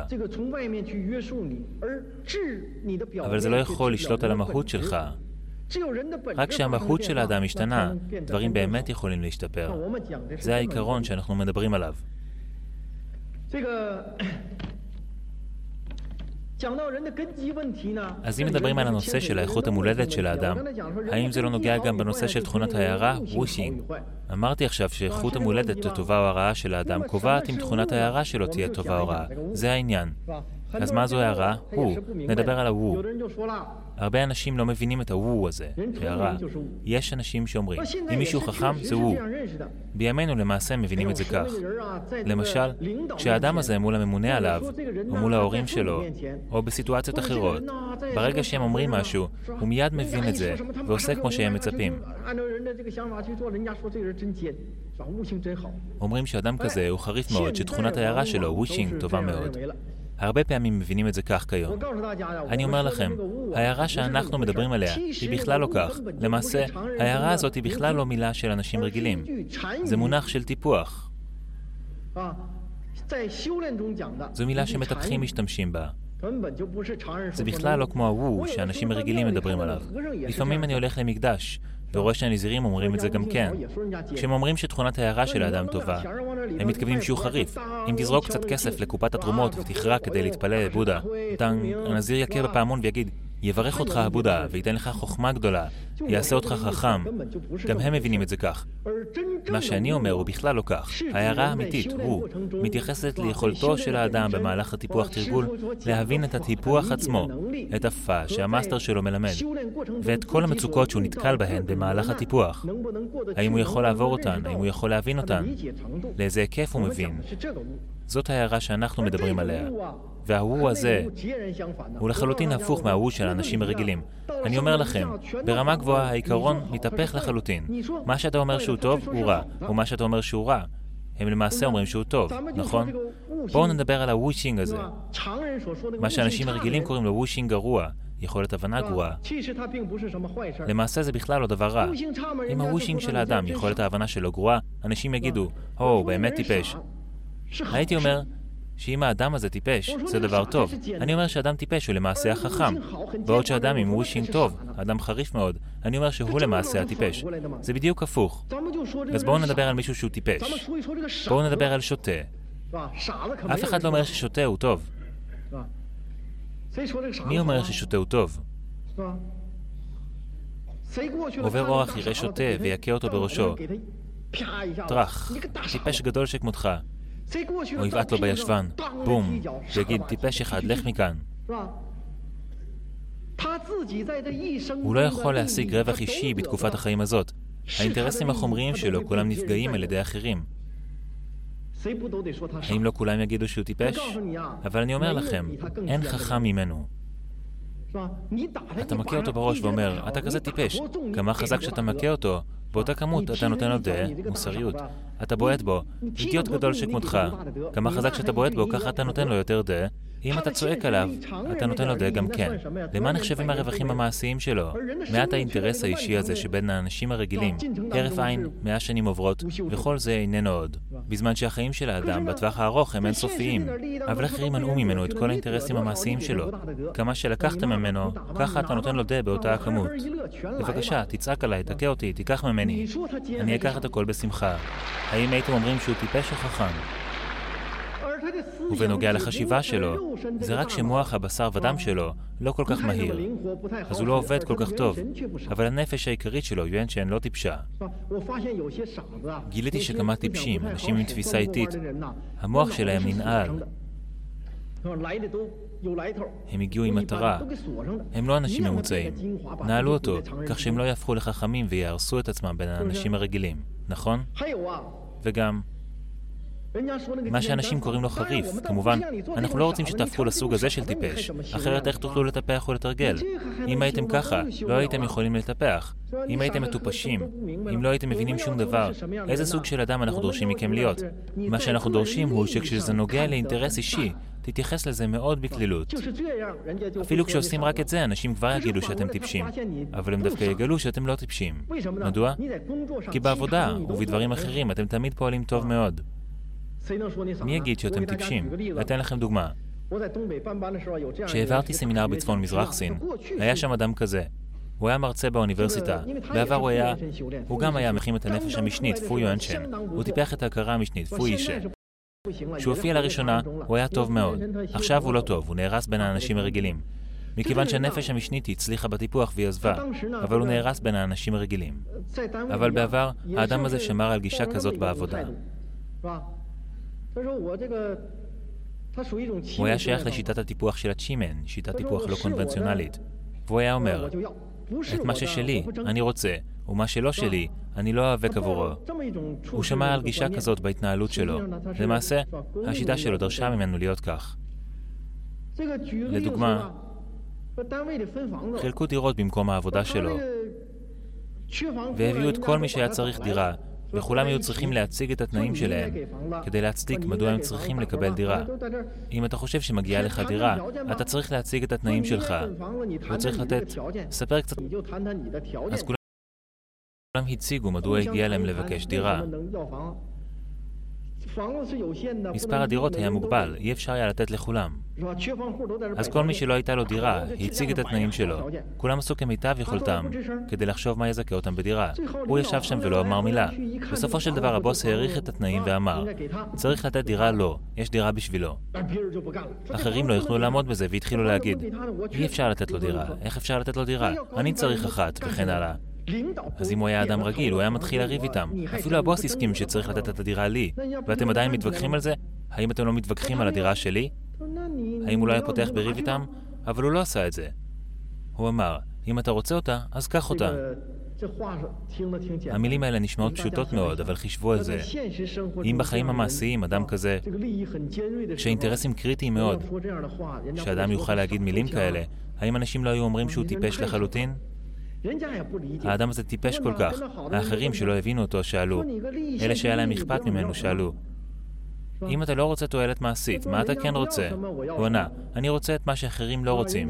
אבל זה לא יכול לשלוט על המהות שלך. רק כשהמהות של האדם משתנה, דברים באמת יכולים להשתפר. זה העיקרון שאנחנו מדברים עליו. אז אם מדברים על הנושא של האיכות המולדת של האדם, האם זה לא נוגע גם בנושא של תכונת ההערה? וושינג. אמרתי עכשיו שאיכות המולדת הטובה או הרעה של האדם קובעת אם תכונת ההערה שלו תהיה טובה או רעה. זה העניין. אז מה זו הערה? הוא. נדבר על הוו. הרבה אנשים לא מבינים את הוו הזה, הערה. יש אנשים שאומרים, אם מישהו חכם, זה הוא. בימינו למעשה מבינים את זה כך. למשל, כשהאדם הזה מול הממונה עליו, או מול ההורים שלו, או בסיטואציות אחרות, ברגע שהם אומרים משהו, הוא מיד מבין את זה, ועושה כמו שהם מצפים. אומרים שאדם כזה הוא חריף מאוד, שתכונת ההערה שלו, ווישינג, טובה מאוד. הרבה פעמים מבינים את זה כך כיום. אני אומר לכם, ההערה שאנחנו מדברים עליה היא בכלל לא כך. למעשה, ההערה הזאת היא בכלל לא מילה של אנשים רגילים. זה מונח של טיפוח. זו מילה שמטפחים משתמשים בה. זה בכלל לא כמו הוו שאנשים רגילים מדברים עליו. לפעמים אני הולך למקדש, ורואה שהנזירים אומרים את זה גם כן. כשהם אומרים שתכונת ההערה של האדם טובה, הם מתכוונים שהוא חריף. אם תזרוק קצת כסף לקופת התרומות ותכרע כדי להתפלל לבודה, הנזיר יכיר בפעמון ויגיד, יברך אותך הבודה וייתן לך חוכמה גדולה, יעשה אותך חכם. גם הם מבינים את זה כך. מה שאני אומר הוא בכלל לא כך. ההערה האמיתית הוא מתייחסת ליכולתו של האדם במהלך הטיפוח תרגול להבין את הטיפוח עצמו, את הפע שהמאסטר שלו מלמד, ואת כל המצוקות שהוא נתקל בהן במהלך הטיפוח. האם הוא יכול לעבור אותן? האם הוא יכול להבין אותן? לאיזה היקף הוא מבין? זאת ההערה שאנחנו מדברים עליה. וההוא הזה הוא לחלוטין הפוך מההוא של האנשים הרגילים. אני אומר לכם, ברמה גבוהה העיקרון מתהפך לחלוטין. מה שאתה אומר שהוא טוב הוא רע, או מה שאתה אומר שהוא רע, הם למעשה אומרים שהוא טוב, נכון? בואו נדבר על הווישינג הזה. מה שאנשים הרגילים קוראים לו ווישינג גרוע, יכולת הבנה גרועה. למעשה זה בכלל לא דבר רע. אם הווישינג של האדם, יכולת ההבנה שלו גרועה, אנשים יגידו, הו, באמת טיפש. הייתי אומר שאם האדם הזה טיפש, זה דבר טוב. אני אומר שאדם טיפש הוא למעשה החכם. בעוד שאדם עם ווישינג טוב, אדם חריף מאוד, אני אומר שהוא למעשה הטיפש. זה בדיוק הפוך. אז בואו נדבר על מישהו שהוא טיפש. בואו נדבר על שוטה. אף אחד לא אומר ששוטה הוא טוב. מי אומר ששוטה הוא טוב? עובר אורח יראה שוטה ויקה אותו בראשו. טרח, טיפש גדול שכמותך. או יבעט לו בישבן, בום, ויגיד, טיפש אחד, לך מכאן. הוא לא יכול להשיג רווח אישי בתקופת החיים הזאת. האינטרסים החומריים שלו כולם נפגעים על ידי אחרים. האם לא כולם יגידו שהוא טיפש? אבל אני אומר לכם, אין חכם ממנו. אתה מכה אותו בראש ואומר, אתה כזה טיפש. כמה חזק שאתה מכה אותו, באותה כמות אתה נותן לו דה, מוסריות. אתה בועט בו, אידיוט גדול שכמותך. כמה חזק שאתה בועט בו, ככה אתה נותן לו יותר דה. אם אתה צועק עליו, אתה נותן לו דה גם כן. למה נחשבים הרווחים המעשיים שלו? מעט האינטרס האישי הזה שבין האנשים הרגילים, הרף עין, מאה שנים עוברות, וכל זה איננו עוד. בזמן שהחיים של האדם בטווח הארוך הם אינסופיים, אבל אחרים מנעו ממנו את כל האינטרסים המעשיים שלו. כמה שלקחת ממנו, ככה אתה נותן לו דה באותה הכמות. בבקשה, תצעק עליי, תכה אותי, תיקח ממני. אני אקח את הכל בשמחה. האם הייתם אומרים שהוא טיפש או חכם? ובנוגע לחשיבה שלו, זה רק שמוח הבשר ודם שלו לא כל כך מהיר, אז הוא לא עובד כל כך טוב, אבל הנפש העיקרית שלו, יואן שהן לא טיפשה. גיליתי שכמה טיפשים, אנשים עם תפיסה איטית, המוח שלהם ננעל. הם הגיעו עם מטרה. הם לא אנשים ממוצעים. נעלו אותו, כך שהם לא יהפכו לחכמים ויהרסו את עצמם בין האנשים הרגילים, נכון? וגם מה שאנשים קוראים לו חריף. כמובן, אנחנו לא רוצים שתהפכו לסוג הזה של טיפש, אחרת איך תוכלו לטפח או לתרגל? אם הייתם ככה, לא הייתם יכולים לטפח. אם הייתם מטופשים, אם לא הייתם מבינים שום דבר, איזה סוג של אדם אנחנו דורשים מכם להיות? מה שאנחנו דורשים הוא שכשזה נוגע לאינטרס אישי, תתייחס לזה מאוד בכלילות. אפילו כשעושים רק את זה, אנשים כבר יגידו שאתם טיפשים, אבל הם דווקא יגלו שאתם לא טיפשים. מדוע? כי בעבודה ובדברים אחרים אתם תמיד פועלים טוב מאוד. מי יגיד שאתם טיפשים? אתן לכם דוגמה. כשהעברתי סמינר בצפון מזרח סין, היה שם אדם כזה. הוא היה מרצה באוניברסיטה. בעבר הוא היה... הוא גם היה מכין את הנפש המשנית, פו יואנשן. הוא טיפח את ההכרה המשנית, פו אישה. כשהוא הופיע לראשונה, הוא היה טוב מאוד. עכשיו הוא לא טוב, הוא נהרס בין האנשים הרגילים. מכיוון שהנפש המשנית הצליחה בטיפוח והיא עזבה, אבל הוא נהרס בין האנשים הרגילים. אבל בעבר, האדם הזה שמר על גישה כזאת בעבודה. הוא היה שייך לשיטת הטיפוח של הצ'ימן, שיטת טיפוח לא קונבנציונלית. והוא היה אומר, את מה ששלי, אני רוצה, ומה שלא שלי, אני לא אוהב עבורו. הוא שמע על גישה כזאת בהתנהלות שלו. למעשה, השיטה שלו דרשה ממנו להיות כך. לדוגמה, חילקו דירות במקום העבודה שלו, והביאו את כל מי שהיה צריך דירה, וכולם היו צריכים להציג את התנאים שלהם, כדי להצדיק מדוע הם צריכים לקבל דירה. אם אתה חושב שמגיעה לך דירה, אתה צריך להציג את התנאים שלך, וצריך לתת, ספר קצת. אז כולם הציגו מדוע הגיע להם לבקש דירה. מספר הדירות היה מוגבל, אי אפשר היה לתת לכולם. אז כל מי שלא הייתה לו דירה, הציג את התנאים שלו. כולם עשו כמיטב יכולתם, כדי לחשוב מה יזכה אותם בדירה. הוא ישב שם ולא אמר מילה. בסופו של דבר הבוס העריך את התנאים ואמר, צריך לתת דירה לו, יש דירה בשבילו. אחרים לא יכלו לעמוד בזה והתחילו להגיד, אי אפשר לתת לו דירה, איך אפשר לתת לו דירה? אני צריך אחת, וכן הלאה. אז אם הוא היה אדם רגיל, הוא היה מתחיל לריב איתם. אפילו הבוס הסכים שצריך לתת את הדירה לי. ואתם עדיין מתווכחים על זה? האם אתם לא מתווכחים על הדירה שלי? האם הוא לא היה פותח בריב איתם? אבל הוא לא עשה את זה. הוא אמר, אם אתה רוצה אותה, אז קח אותה. המילים האלה נשמעות פשוטות מאוד, אבל חישבו על זה. אם בחיים המעשיים אדם כזה, שאינטרסים קריטיים מאוד, שאדם יוכל להגיד מילים כאלה, האם אנשים לא היו אומרים שהוא טיפש לחלוטין? האדם הזה טיפש כל כך. האחרים שלא הבינו אותו שאלו. אלה שהיה להם אכפת ממנו שאלו. אם אתה לא רוצה תועלת מעשית, מה אתה כן רוצה? הוא ענה, אני רוצה את מה שאחרים לא רוצים.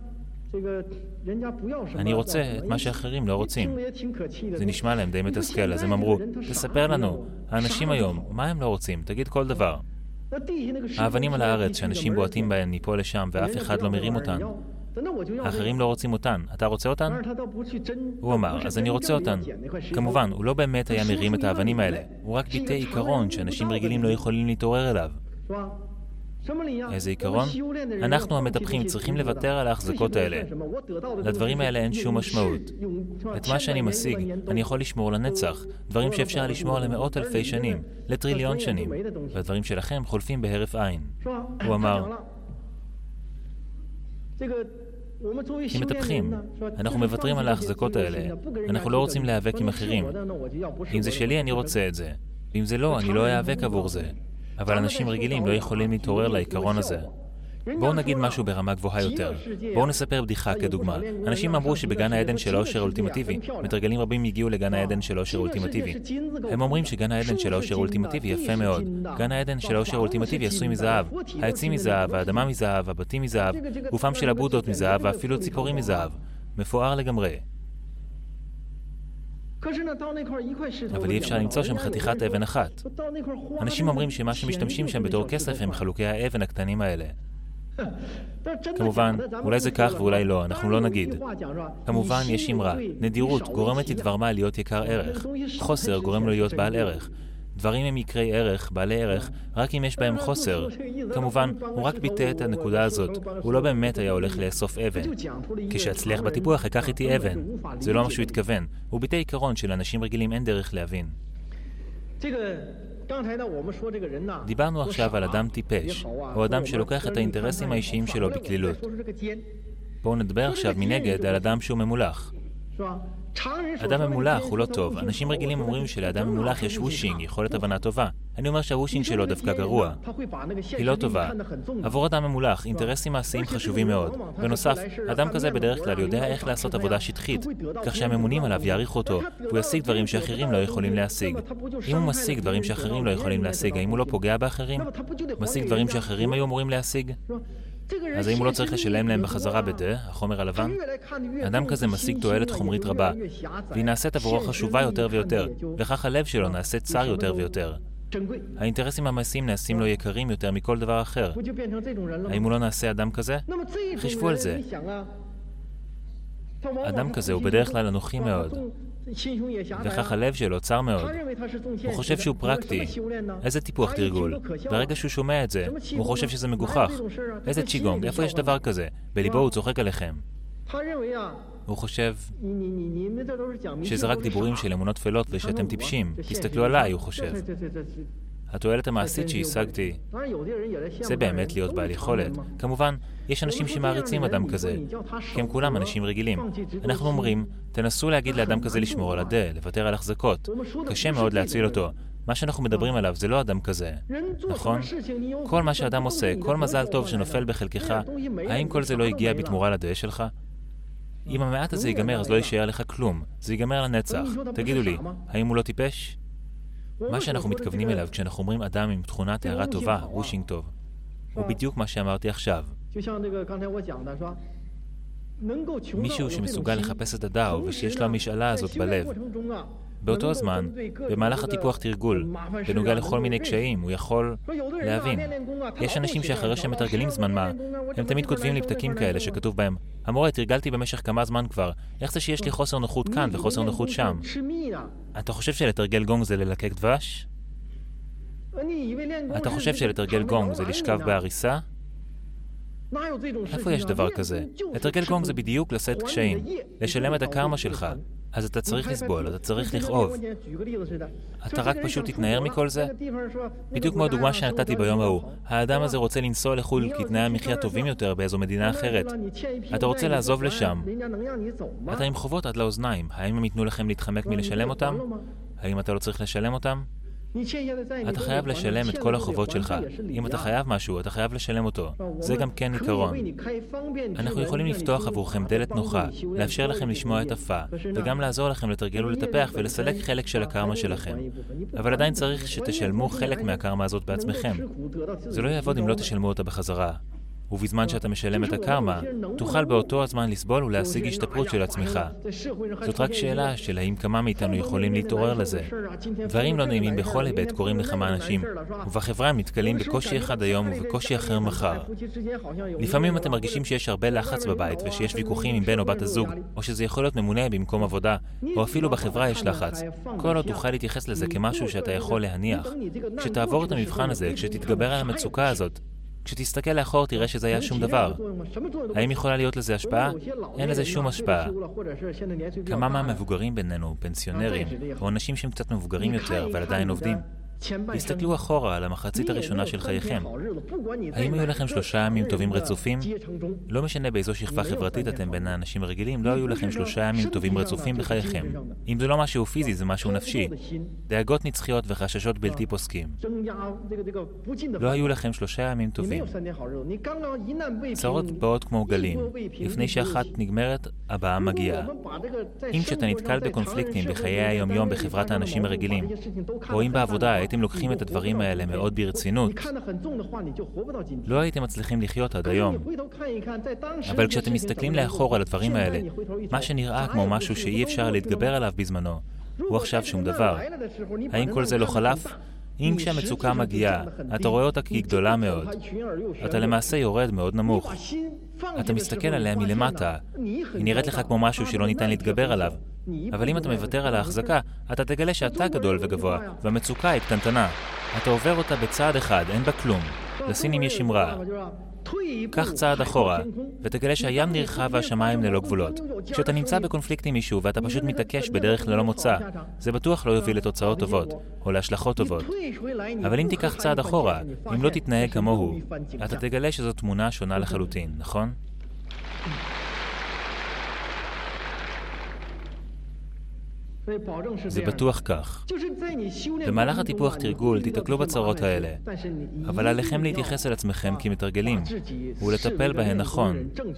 אני רוצה את מה שאחרים לא רוצים. זה נשמע להם די מתסכל, אז הם אמרו, תספר לנו, האנשים היום, מה הם לא רוצים? תגיד כל דבר. האבנים על הארץ שאנשים בועטים בהן מפה לשם ואף אחד לא מרים אותן. האחרים לא רוצים אותן. אתה רוצה אותן? הוא אמר, אז אני רוצה אותן. כמובן, הוא לא באמת היה מרים את האבנים האלה. הוא רק ביטא עיקרון שאנשים רגילים לא יכולים להתעורר אליו. איזה עיקרון? אנחנו המטפחים צריכים לוותר על ההחזקות האלה. לדברים האלה אין שום משמעות. את מה שאני משיג, אני יכול לשמור לנצח. דברים שאפשר לשמור למאות אלפי שנים, לטריליון שנים. והדברים שלכם חולפים בהרף עין. הוא אמר, כמטפחים, אנחנו מוותרים על ההחזקות האלה. אנחנו לא רוצים להיאבק עם אחרים. אם זה שלי, אני רוצה את זה. ואם זה לא, אני לא אאבק עבור זה. אבל אנשים רגילים לא יכולים להתעורר לעיקרון הזה. בואו נגיד משהו ברמה גבוהה יותר. בואו נספר בדיחה כדוגמה. אנשים אמרו שבגן העדן של האושר האולטימטיבי, מתרגלים רבים הגיעו לגן העדן של האושר האולטימטיבי. הם אומרים שגן העדן של האושר האולטימטיבי יפה מאוד. גן העדן של האושר האולטימטיבי עשוי מזהב. העצים מזהב, האדמה מזהב, הבתים מזהב, גופם של הבודות מזהב ואפילו ציפורים מזהב. מפואר לגמרי. אבל אי אפשר למצוא שם חתיכת אבן אחת. אנשים אומרים שמה שמשתמשים שם בתור כסף הם חלוקי האבן הקטנים האלה. כמובן, אולי זה כך ואולי לא, אנחנו לא נגיד. כמובן, יש אמרה. נדירות גורמת לדבר מה להיות יקר ערך. חוסר גורם לו להיות בעל ערך. דברים הם יקרי ערך, בעלי ערך, רק אם יש בהם חוסר. כמובן, הוא רק ביטא את הנקודה הזאת. הוא לא באמת היה הולך לאסוף אבן. כשאצליח בטיפוח, אקח איתי אבן. זה לא מה שהוא התכוון. הוא ביטא עיקרון של אנשים רגילים אין דרך להבין. דיברנו עכשיו על אדם טיפש, או אדם שלוקח את האינטרסים האישיים שלו בכלילות. בואו נדבר עכשיו מנגד על אדם שהוא ממולח. אדם ממולח הוא לא טוב. אנשים רגילים אומרים שלאדם ממולח יש וושינג, יכולת הבנה טובה. אני אומר שהוושינג שלו דווקא גרוע. היא לא טובה. עבור אדם ממולח, אינטרסים מעשיים חשובים מאוד. בנוסף, אדם כזה בדרך כלל יודע איך לעשות עבודה שטחית, כך שהממונים עליו יעריכו אותו, והוא ישיג דברים שאחרים לא יכולים להשיג. אם הוא משיג דברים שאחרים לא יכולים להשיג, האם הוא לא פוגע באחרים? משיג דברים שאחרים היו אמורים להשיג? אז האם הוא לא צריך לשלם להם בחזרה בדה, החומר הלבן? אדם כזה משיג תועלת חומרית רבה, והיא נעשית עבורו חשובה יותר ויותר, וכך הלב שלו נעשה צר יותר ויותר. האינטרסים המעשיים נעשים לו יקרים יותר מכל דבר אחר. האם הוא לא נעשה אדם כזה? חשבו על זה. אדם כזה הוא בדרך כלל אנוכי מאוד, וכך הלב שלו צר מאוד. הוא חושב שהוא פרקטי. איזה טיפוח תרגול. ברגע שהוא שומע את זה, הוא חושב שזה מגוחך. איזה צ'יגונג, איפה יש דבר כזה? בליבו הוא צוחק עליכם. הוא חושב שזה רק דיבורים של אמונות תפלות ושאתם טיפשים. תסתכלו עליי, הוא חושב. התועלת המעשית שהשגתי, זה באמת להיות בעל יכולת. כמובן, יש אנשים שמעריצים אדם כזה, כי הם כולם אנשים רגילים. אנחנו אומרים, תנסו להגיד לאדם כזה לשמור על הדה, לוותר על החזקות. קשה מאוד להציל אותו. מה שאנחנו מדברים עליו זה לא אדם כזה, נכון? כל מה שאדם עושה, כל מזל טוב שנופל בחלקך, האם כל זה לא הגיע בתמורה לדעה שלך? אם המעט הזה ייגמר, אז לא יישאר לך כלום. זה ייגמר לנצח. תגידו לי, האם הוא לא טיפש? מה שאנחנו מתכוונים אליו כשאנחנו אומרים אדם עם תכונת הערה טובה, רושינג טוב, הוא בדיוק מה שאמרתי עכשיו. מישהו שמסוגל לחפש את הדאו ושיש לו המשאלה הזאת בלב. באותו הזמן, במהלך הטיפוח תרגול, בנוגע לכל מיני קשיים, הוא יכול להבין. יש אנשים שאחרי שהם מתרגלים זמן מה, הם תמיד כותבים לי פתקים כאלה שכתוב בהם, המורה, תרגלתי במשך כמה זמן כבר, איך זה שיש לי חוסר נוחות כאן וחוסר נוחות שם? אתה חושב שלתרגל גונג זה ללקק דבש? אתה חושב שלתרגל גונג זה לשכב בהריסה? איפה יש דבר כזה? לתרגל גונג זה בדיוק לשאת קשיים, לשלם את הקרמה שלך. אז אתה צריך לסבול, אתה צריך לכאוב. אתה רק פשוט תתנער מכל זה? בדיוק כמו הדוגמה שנתתי ביום ההוא. האדם הזה רוצה לנסוע לחו"ל כי תנאי המחיה טובים יותר באיזו מדינה אחרת. אתה רוצה לעזוב לשם. אתה עם חובות עד לאוזניים. האם הם ייתנו לכם להתחמק מלשלם אותם? האם אתה לא צריך לשלם אותם? אתה חייב לשלם את כל החובות שלך. אם אתה חייב משהו, אתה חייב לשלם אותו. זה גם כן עיקרון. אנחנו יכולים לפתוח עבורכם דלת נוחה, לאפשר לכם לשמוע את הפה, וגם לעזור לכם לתרגל ולטפח ולסלק חלק של הקרמה שלכם. אבל עדיין צריך שתשלמו חלק מהקרמה הזאת בעצמכם. זה לא יעבוד אם לא תשלמו אותה בחזרה. ובזמן שאתה משלם את הקרמה, תוכל באותו הזמן לסבול ולהשיג השתפרות של עצמך. זאת רק שאלה של האם כמה מאיתנו יכולים להתעורר לזה. דברים לא נעימים בכל היבט קורים לכמה אנשים, ובחברה הם נתקלים בקושי אחד היום ובקושי אחר מחר. לפעמים אתם מרגישים שיש הרבה לחץ בבית ושיש ויכוחים עם בן או בת הזוג, או שזה יכול להיות ממונה במקום עבודה, או אפילו בחברה יש לחץ. כל עוד תוכל להתייחס לזה כמשהו שאתה יכול להניח. כשתעבור את המבחן הזה, כשתתגבר על המצוקה הזאת, כשתסתכל לאחור תראה שזה היה שום דבר. האם יכולה להיות לזה השפעה? אין לזה שום השפעה. כמה מהמבוגרים בינינו, פנסיונרים, או אנשים שהם קצת מבוגרים יותר, אבל עדיין עובדים, תסתכלו אחורה על המחצית הראשונה של חייכם. האם היו לכם שלושה ימים טובים רצופים? לא משנה באיזו שכבה חברתית אתם בין האנשים הרגילים, לא היו לכם שלושה ימים טובים רצופים בחייכם. אם זה לא משהו פיזי, זה משהו נפשי. דאגות נצחיות וחששות בלתי פוסקים. לא היו לכם שלושה ימים טובים. צרות באות כמו גלים. לפני שאחת נגמרת, הבאה מגיעה. אם כשאתה נתקל בקונפליקטים בחיי היום-יום בחברת האנשים הרגילים, או אם בעבודה הייתם לוקחים את הדברים האלה מאוד ברצינות, לא הייתם מצליחים לחיות עד היום. אבל כשאתם מסתכלים לאחור על הדברים האלה, מה שנראה כמו משהו שאי אפשר להתגבר עליו בזמנו, הוא עכשיו שום דבר. האם כל זה לא חלף? אם כשהמצוקה מגיעה, אתה רואה אותה כי היא גדולה מאוד. אתה למעשה יורד מאוד נמוך. אתה מסתכל עליה מלמטה. היא נראית לך כמו משהו שלא ניתן להתגבר עליו. אבל אם אתה מוותר על ההחזקה, אתה תגלה שאתה גדול וגבוה, והמצוקה היא קטנטנה. אתה עובר אותה בצעד אחד, אין בה כלום. לסינים יש אמרה. קח צעד אחורה, ותגלה שהים נרחב והשמיים ללא גבולות. כשאתה נמצא בקונפליקט עם מישהו ואתה פשוט מתעקש בדרך ללא מוצא, זה בטוח לא יוביל לתוצאות טובות, או להשלכות טובות. אבל אם תיקח צעד אחורה, אם לא תתנהג כמוהו, אתה תגלה שזו תמונה שונה לחלוטין, נכון? זה בטוח כך. במהלך הטיפוח תרגול תתקלו בצרות האלה, אבל עליכם להתייחס אל עצמכם כמתרגלים, ולטפל בהן נכון.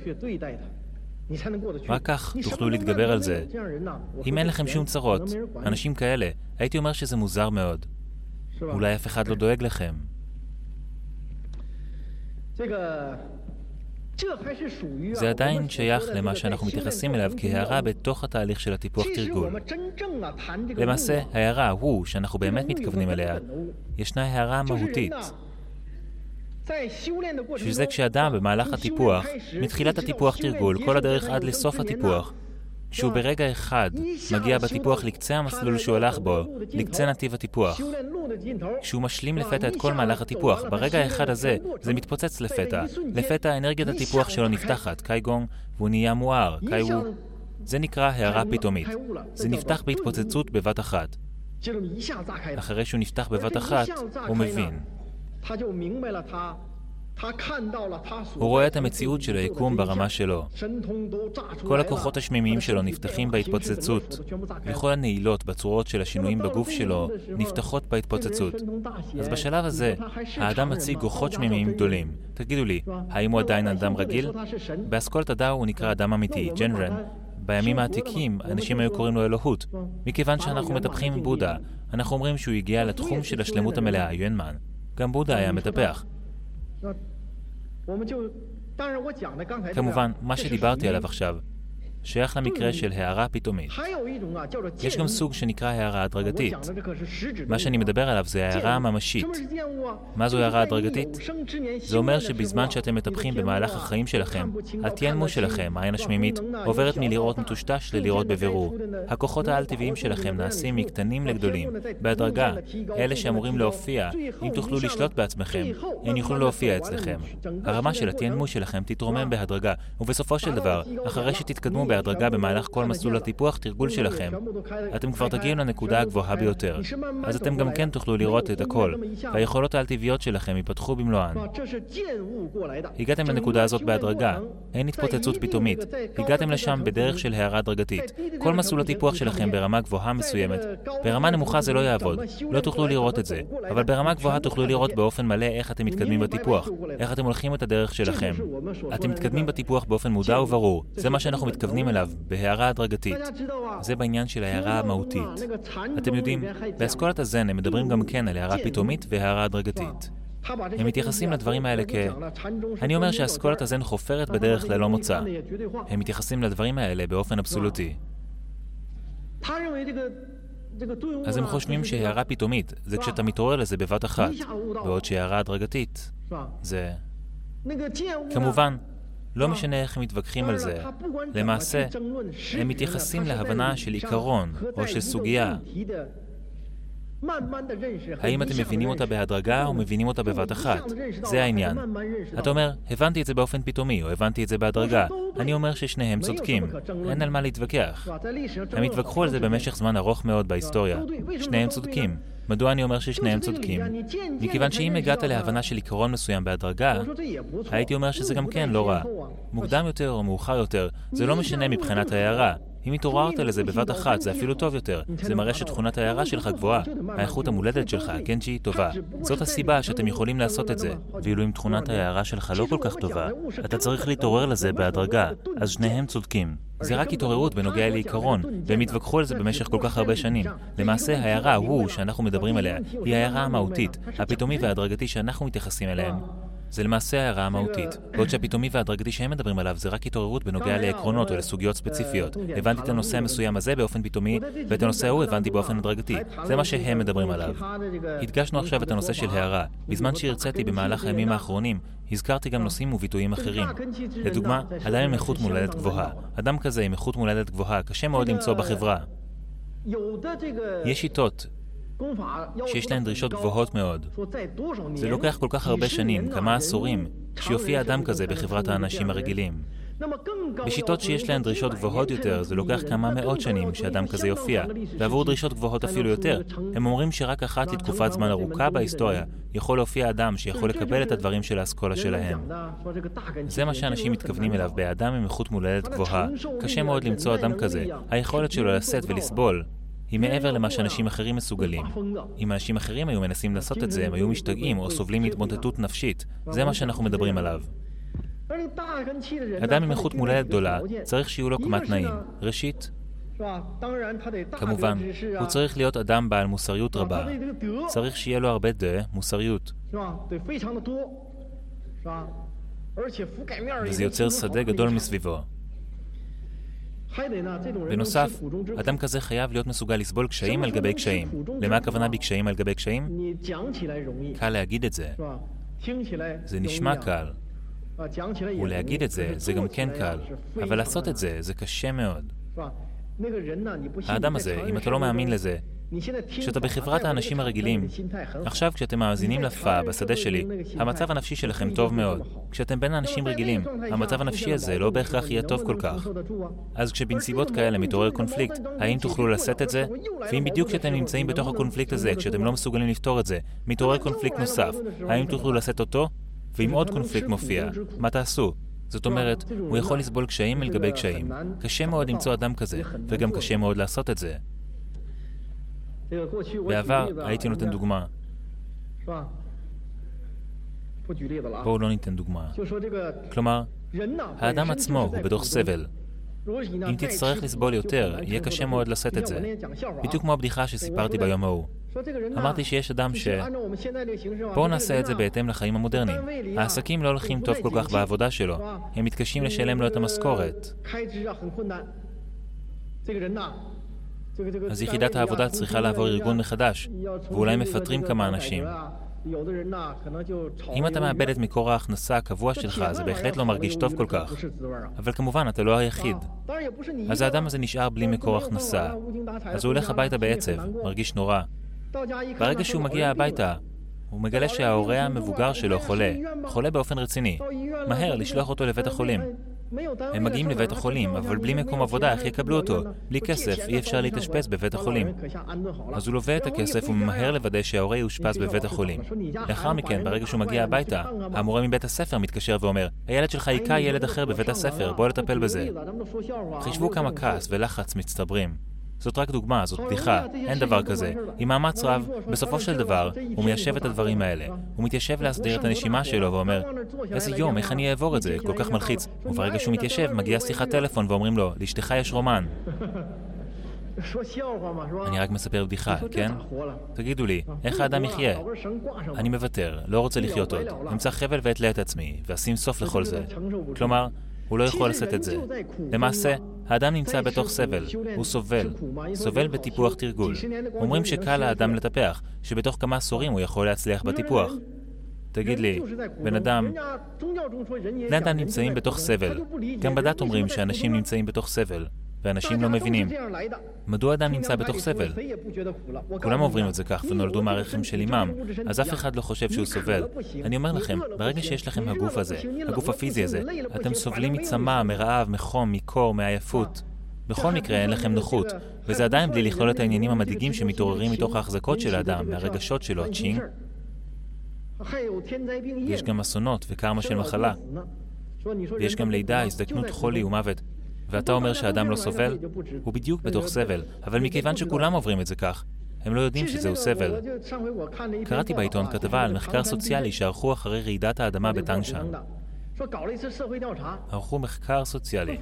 רק כך תוכלו להתגבר על זה. אם אין לכם שום צרות, אנשים כאלה, הייתי אומר שזה מוזר מאוד. אולי אף אחד לא דואג לכם. זה עדיין שייך למה שאנחנו מתייחסים אליו כהערה בתוך התהליך של הטיפוח תרגול. למעשה, ההערה הוא שאנחנו באמת מתכוונים אליה, ישנה הערה מהותית. שזה כשאדם במהלך הטיפוח, מתחילת הטיפוח תרגול, כל הדרך עד לסוף הטיפוח, כשהוא ברגע אחד מגיע בטיפוח לקצה המסלול שהוא הלך בו, לקצה נתיב הטיפוח. כשהוא משלים לפתע את כל מהלך הטיפוח, ברגע האחד הזה זה מתפוצץ לפתע. לפתע אנרגיית הטיפוח שלו נפתחת, קאי גונג, והוא נהיה מואר, קאי וו. זה נקרא הערה פתאומית. זה נפתח בהתפוצצות בבת אחת. אחרי שהוא נפתח בבת אחת, הוא מבין. הוא רואה את המציאות של היקום ברמה שלו. כל הכוחות השמימיים שלו נפתחים בהתפוצצות, וכל הנעילות בצורות של השינויים בגוף שלו נפתחות בהתפוצצות. אז בשלב הזה, האדם מציג כוחות שמימיים גדולים. תגידו לי, האם הוא עדיין אדם רגיל? באסכולת הדאו הוא נקרא אדם אמיתי, ג'נרן. בימים העתיקים, אנשים היו קוראים לו אלוהות. מכיוון שאנחנו מטפחים עם בודה, אנחנו אומרים שהוא הגיע לתחום של השלמות המלאה, יואנמן. גם בודה היה מטפח. כמובן, מה שדיברתי עליו עכשיו, שייך למקרה של הערה פתאומית. יש גם סוג שנקרא הערה הדרגתית. מה שאני מדבר עליו זה הערה הממשית. מה זו הערה הדרגתית? זה אומר שבזמן שאתם מטפחים במהלך החיים שלכם, התיינמו שלכם, העין השמימית, עוברת מלראות מטושטש ללראות בבירור. הכוחות העל-טבעיים שלכם נעשים מקטנים לגדולים. בהדרגה, אלה שאמורים להופיע, אם תוכלו לשלוט בעצמכם, הם יוכלו להופיע אצלכם. הרמה של התיינמו שלכם תתרומם בהדרגה, ובסופו של דבר, אחרי שתתקדמו בהדרגה במהלך כל מסלול הטיפוח תרגול שלכם, אתם כבר תגיעו לנקודה הגבוהה ביותר. אז אתם גם כן תוכלו לראות את הכל, והיכולות העל-טבעיות שלכם ייפתחו במלואן. הגעתם לנקודה הזאת בהדרגה, אין התפוצצות פתאומית. הגעתם לשם בדרך של הערה הדרגתית. כל מסלול הטיפוח שלכם ברמה גבוהה מסוימת. ברמה נמוכה זה לא יעבוד, לא תוכלו לראות את זה, אבל ברמה גבוהה תוכלו לראות באופן מלא איך אתם מתקדמים בטיפוח, איך אתם הולכים את הדרך שלכם. אתם מתקדמים בטיפוח באופן מודע וברור. זה מה שאנחנו מתכוונים אליו, בהערה הדרגתית. זה בעניין של ההערה המהותית. אתם יודעים, באסכולת הזן הם מדברים גם כן על הערה פתאומית והערה הדרגתית. הם מתייחסים לדברים האלה כ... אני אומר שהאסכולת הזן חופרת בדרך ללא מוצא. הם מתייחסים לדברים האלה באופן אבסולוטי. אז הם חושבים שהערה פתאומית זה כשאתה מתעורר לזה בבת אחת, בעוד שהערה הדרגתית זה... כמובן, לא משנה איך הם מתווכחים על זה. למעשה, הם מתייחסים להבנה של עיקרון או של סוגיה. האם אתם מבינים אותה בהדרגה או מבינים אותה בבת אחת? זה העניין. אתה אומר, הבנתי את זה באופן פתאומי או הבנתי את זה בהדרגה. אני אומר ששניהם צודקים. אין על מה להתווכח. הם התווכחו על זה במשך זמן ארוך מאוד בהיסטוריה. שניהם צודקים. מדוע אני אומר ששניהם צודקים? מכיוון שאם הגעת להבנה של עיקרון מסוים בהדרגה, הייתי אומר שזה גם כן לא רע. מוקדם יותר או מאוחר יותר, זה לא משנה מבחינת ההערה. אם התעוררת לזה בבת אחת, זה אפילו טוב יותר. זה מראה שתכונת ההערה שלך גבוהה. האיכות המולדת שלך, גנג'י, טובה. זאת הסיבה שאתם יכולים לעשות את זה. ואילו אם תכונת ההערה שלך לא כל כך טובה, אתה צריך להתעורר לזה בהדרגה. אז שניהם צודקים. זה רק התעוררות בנוגע לעיקרון, והם התווכחו על זה במשך כל כך הרבה שנים. למעשה, ההערה הוא שאנחנו מדברים עליה, היא ההערה המהותית, הפתאומי וההדרגתי שאנחנו מתייחסים אליהם. זה למעשה ההערה המהותית, בעוד שהפתאומי וההדרגתי שהם מדברים עליו זה רק התעוררות בנוגע לעקרונות או לסוגיות ספציפיות. הבנתי את הנושא המסוים הזה באופן פתאומי, ואת הנושא ההוא הבנתי באופן הדרגתי. זה מה שהם מדברים עליו. הדגשנו עכשיו את הנושא של הערה. בזמן שהרציתי במהלך הימים האחרונים, הזכרתי גם נושאים וביטויים אחרים. לדוגמה, אדם עם איכות מולדת גבוהה. אדם כזה עם איכות מולדת גבוהה קשה מאוד למצוא בחברה. יש שיטות שיש להן דרישות גבוהות מאוד. זה לוקח כל כך הרבה שנים, כמה עשורים, שיופיע אדם כזה בחברת האנשים הרגילים. בשיטות שיש להן דרישות גבוהות יותר, זה לוקח כמה מאות שנים שאדם כזה יופיע, ועבור דרישות גבוהות אפילו יותר. הם אומרים שרק אחת לתקופת זמן ארוכה בהיסטוריה יכול להופיע אדם שיכול לקבל את הדברים של האסכולה שלהם. זה מה שאנשים מתכוונים אליו באדם עם איכות מולדת גבוהה. קשה מאוד למצוא אדם כזה. היכולת שלו לשאת ולסבול היא מעבר למה שאנשים אחרים מסוגלים. אם אנשים אחרים היו מנסים לעשות את זה, הם היו משתגעים או סובלים מהתמוטטות נפשית. זה מה שאנחנו מדברים עליו. אדם עם איכות מולדת גדולה צריך שיהיו לו כמה תנאים. ראשית, כמובן, הוא צריך להיות אדם בעל מוסריות רבה. צריך שיהיה לו הרבה דה, מוסריות. וזה יוצר שדה גדול מסביבו. בנוסף, אדם כזה חייב להיות מסוגל לסבול קשיים על גבי קשיים. למה הכוונה בקשיים על גבי קשיים? קל להגיד את זה. זה נשמע קל. ולהגיד את זה, זה גם כן קל. אבל לעשות את זה, זה קשה מאוד. האדם הזה, אם אתה לא מאמין לזה, כשאתה בחברת האנשים הרגילים, עכשיו כשאתם מאזינים לפעה בשדה שלי, המצב הנפשי שלכם טוב מאוד. כשאתם בין האנשים רגילים, המצב הנפשי הזה לא בהכרח יהיה טוב כל כך. אז כשבנסיבות כאלה מתעורר קונפליקט, האם תוכלו לשאת את זה? ואם בדיוק כשאתם נמצאים בתוך הקונפליקט הזה, כשאתם לא מסוגלים לפתור את זה, מתעורר קונפליקט נוסף, האם תוכלו לשאת אותו? ואם עוד קונפליקט מופיע, מה תעשו? זאת אומרת, הוא יכול לסבול קשיים על גבי קשיים. קשה מאוד למצוא אדם כזה, וגם קשה מאוד לעשות את זה. בעבר הייתי נותן דוגמה. בואו לא ניתן דוגמה. כלומר, האדם עצמו הוא בתוך סבל. אם תצטרך לסבול יותר, יהיה קשה מאוד לשאת את זה. בדיוק כמו הבדיחה שסיפרתי ביום ההוא. אמרתי שיש אדם ש... בואו נעשה את זה בהתאם לחיים המודרניים. העסקים לא הולכים טוב כל כך בעבודה שלו. הם מתקשים לשלם לו את המשכורת. אז יחידת העבודה צריכה לעבור ארגון מחדש, ואולי מפטרים כמה אנשים. אם אתה מאבד את מקור ההכנסה הקבוע שלך, זה בהחלט לא מרגיש טוב כל כך. אבל כמובן, אתה לא היחיד. אז האדם הזה נשאר בלי מקור הכנסה. אז הוא הולך הביתה בעצב, מרגיש נורא. ברגע שהוא מגיע הביתה, הוא מגלה שההורה המבוגר שלו חולה, חולה באופן רציני. מהר, לשלוח אותו לבית החולים. הם מגיעים לבית החולים, אבל בלי מקום עבודה, איך יקבלו אותו? בלי כסף, אי אפשר להתאשפז בבית החולים. אז הוא לווה את הכסף וממהר לוודא שההורה יאושפז בבית החולים. לאחר מכן, ברגע שהוא מגיע הביתה, המורה מבית הספר מתקשר ואומר, הילד שלך היכה ילד אחר בבית הספר, בוא לטפל בזה. חישבו כמה כעס ולחץ מצטברים. זאת רק דוגמה, זאת בדיחה, אין דבר כזה. עם מאמץ רב, בסופו של דבר, הוא מיישב את הדברים האלה. הוא מתיישב להסדיר את הנשימה שלו ואומר, איזה יום, איך אני אעבור את זה? כל כך מלחיץ. וברגע שהוא מתיישב, מגיע שיחת טלפון ואומרים לו, לאשתך יש רומן. אני רק מספר בדיחה, כן? תגידו לי, איך האדם יחיה? אני מוותר, לא רוצה לחיות עוד. אמצא חבל ואתלה את עצמי, ואשים סוף לכל זה. כלומר, הוא לא יכול לשאת את זה. למעשה, האדם נמצא בתוך סבל, הוא סובל, סובל בטיפוח תרגול. אומרים שקל לאדם לטפח, שבתוך כמה עשורים הוא יכול להצליח בטיפוח. תגיד לי, בן אדם, בני אדם נמצאים בתוך סבל. גם בדת אומרים שאנשים נמצאים בתוך סבל, ואנשים לא מבינים. מדוע אדם נמצא בתוך סבל? כולם עוברים את זה כך ונולדו מהרחם של אימם, אז אף אחד לא חושב שהוא סובל. אני אומר לכם, ברגע שיש לכם הגוף הזה, הגוף הפיזי הזה, אתם סובלים מצמא, מרעב, מחום, מקור, מעייפות. בכל מקרה אין לכם נוחות, וזה עדיין בלי לכלול את העניינים המדאיגים שמתעוררים מתוך ההחזקות של האדם, מהרגשות שלו, צ'ינג. יש גם אסונות וקרמה של מחלה. ויש גם לידה, הזדקנות, חולי ומוות. ואתה אומר שהאדם לא סובל? הוא בדיוק בתוך סבל, אבל מכיוון שכולם עוברים את זה כך, הם לא יודעים שזהו סבל. קראתי בעיתון כתבה על מחקר סוציאלי שערכו אחרי רעידת האדמה בטנגשן. ערכו מחקר סוציאלי.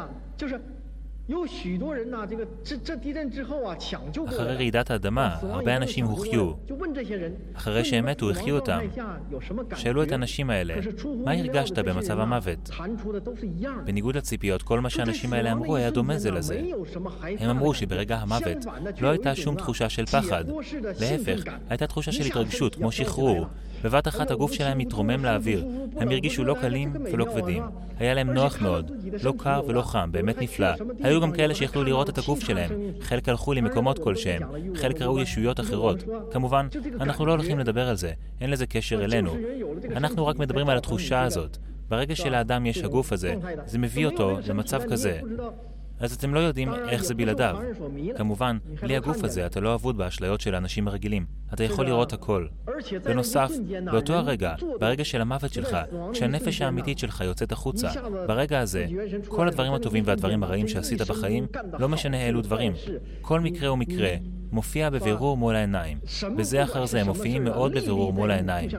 אחרי רעידת האדמה, הרבה אנשים הוחיו. אחרי שהם מתו, החיו אותם. שאלו את האנשים האלה, מה הרגשת במצב המוות? בניגוד לציפיות, כל מה שהאנשים האלה אמרו היה דומה זה לזה. הם אמרו שברגע המוות לא הייתה שום תחושה של פחד. להפך, הייתה תחושה של התרגשות, כמו שחרור. בבת אחת הגוף שלהם מתרומם לאוויר. הם הרגישו לא קלים ולא כבדים. היה להם נוח מאוד, לא קר ולא חם, באמת נפלא. היו גם כאלה שיכלו לראות את הגוף שלהם. חלק הלכו למקומות כלשהם, חלק ראו ישויות אחרות. כמובן, אנחנו לא הולכים לדבר על זה, אין לזה קשר אלינו. אנחנו רק מדברים על התחושה הזאת. ברגע שלאדם יש הגוף הזה, זה מביא אותו למצב כזה. אז אתם לא יודעים איך זה בלעדיו. כמובן, בלי הגוף הזה אתה לא אבוד באשליות של האנשים הרגילים. אתה יכול לראות הכל. בנוסף, באותו הרגע, ברגע של המוות שלך, כשהנפש האמיתית שלך יוצאת החוצה, ברגע הזה, כל הדברים הטובים והדברים הרעים שעשית בחיים, לא משנה אילו דברים. כל מקרה ומקרה מופיע בבירור מול העיניים. בזה אחר זה מופיעים מאוד בבירור מול העיניים.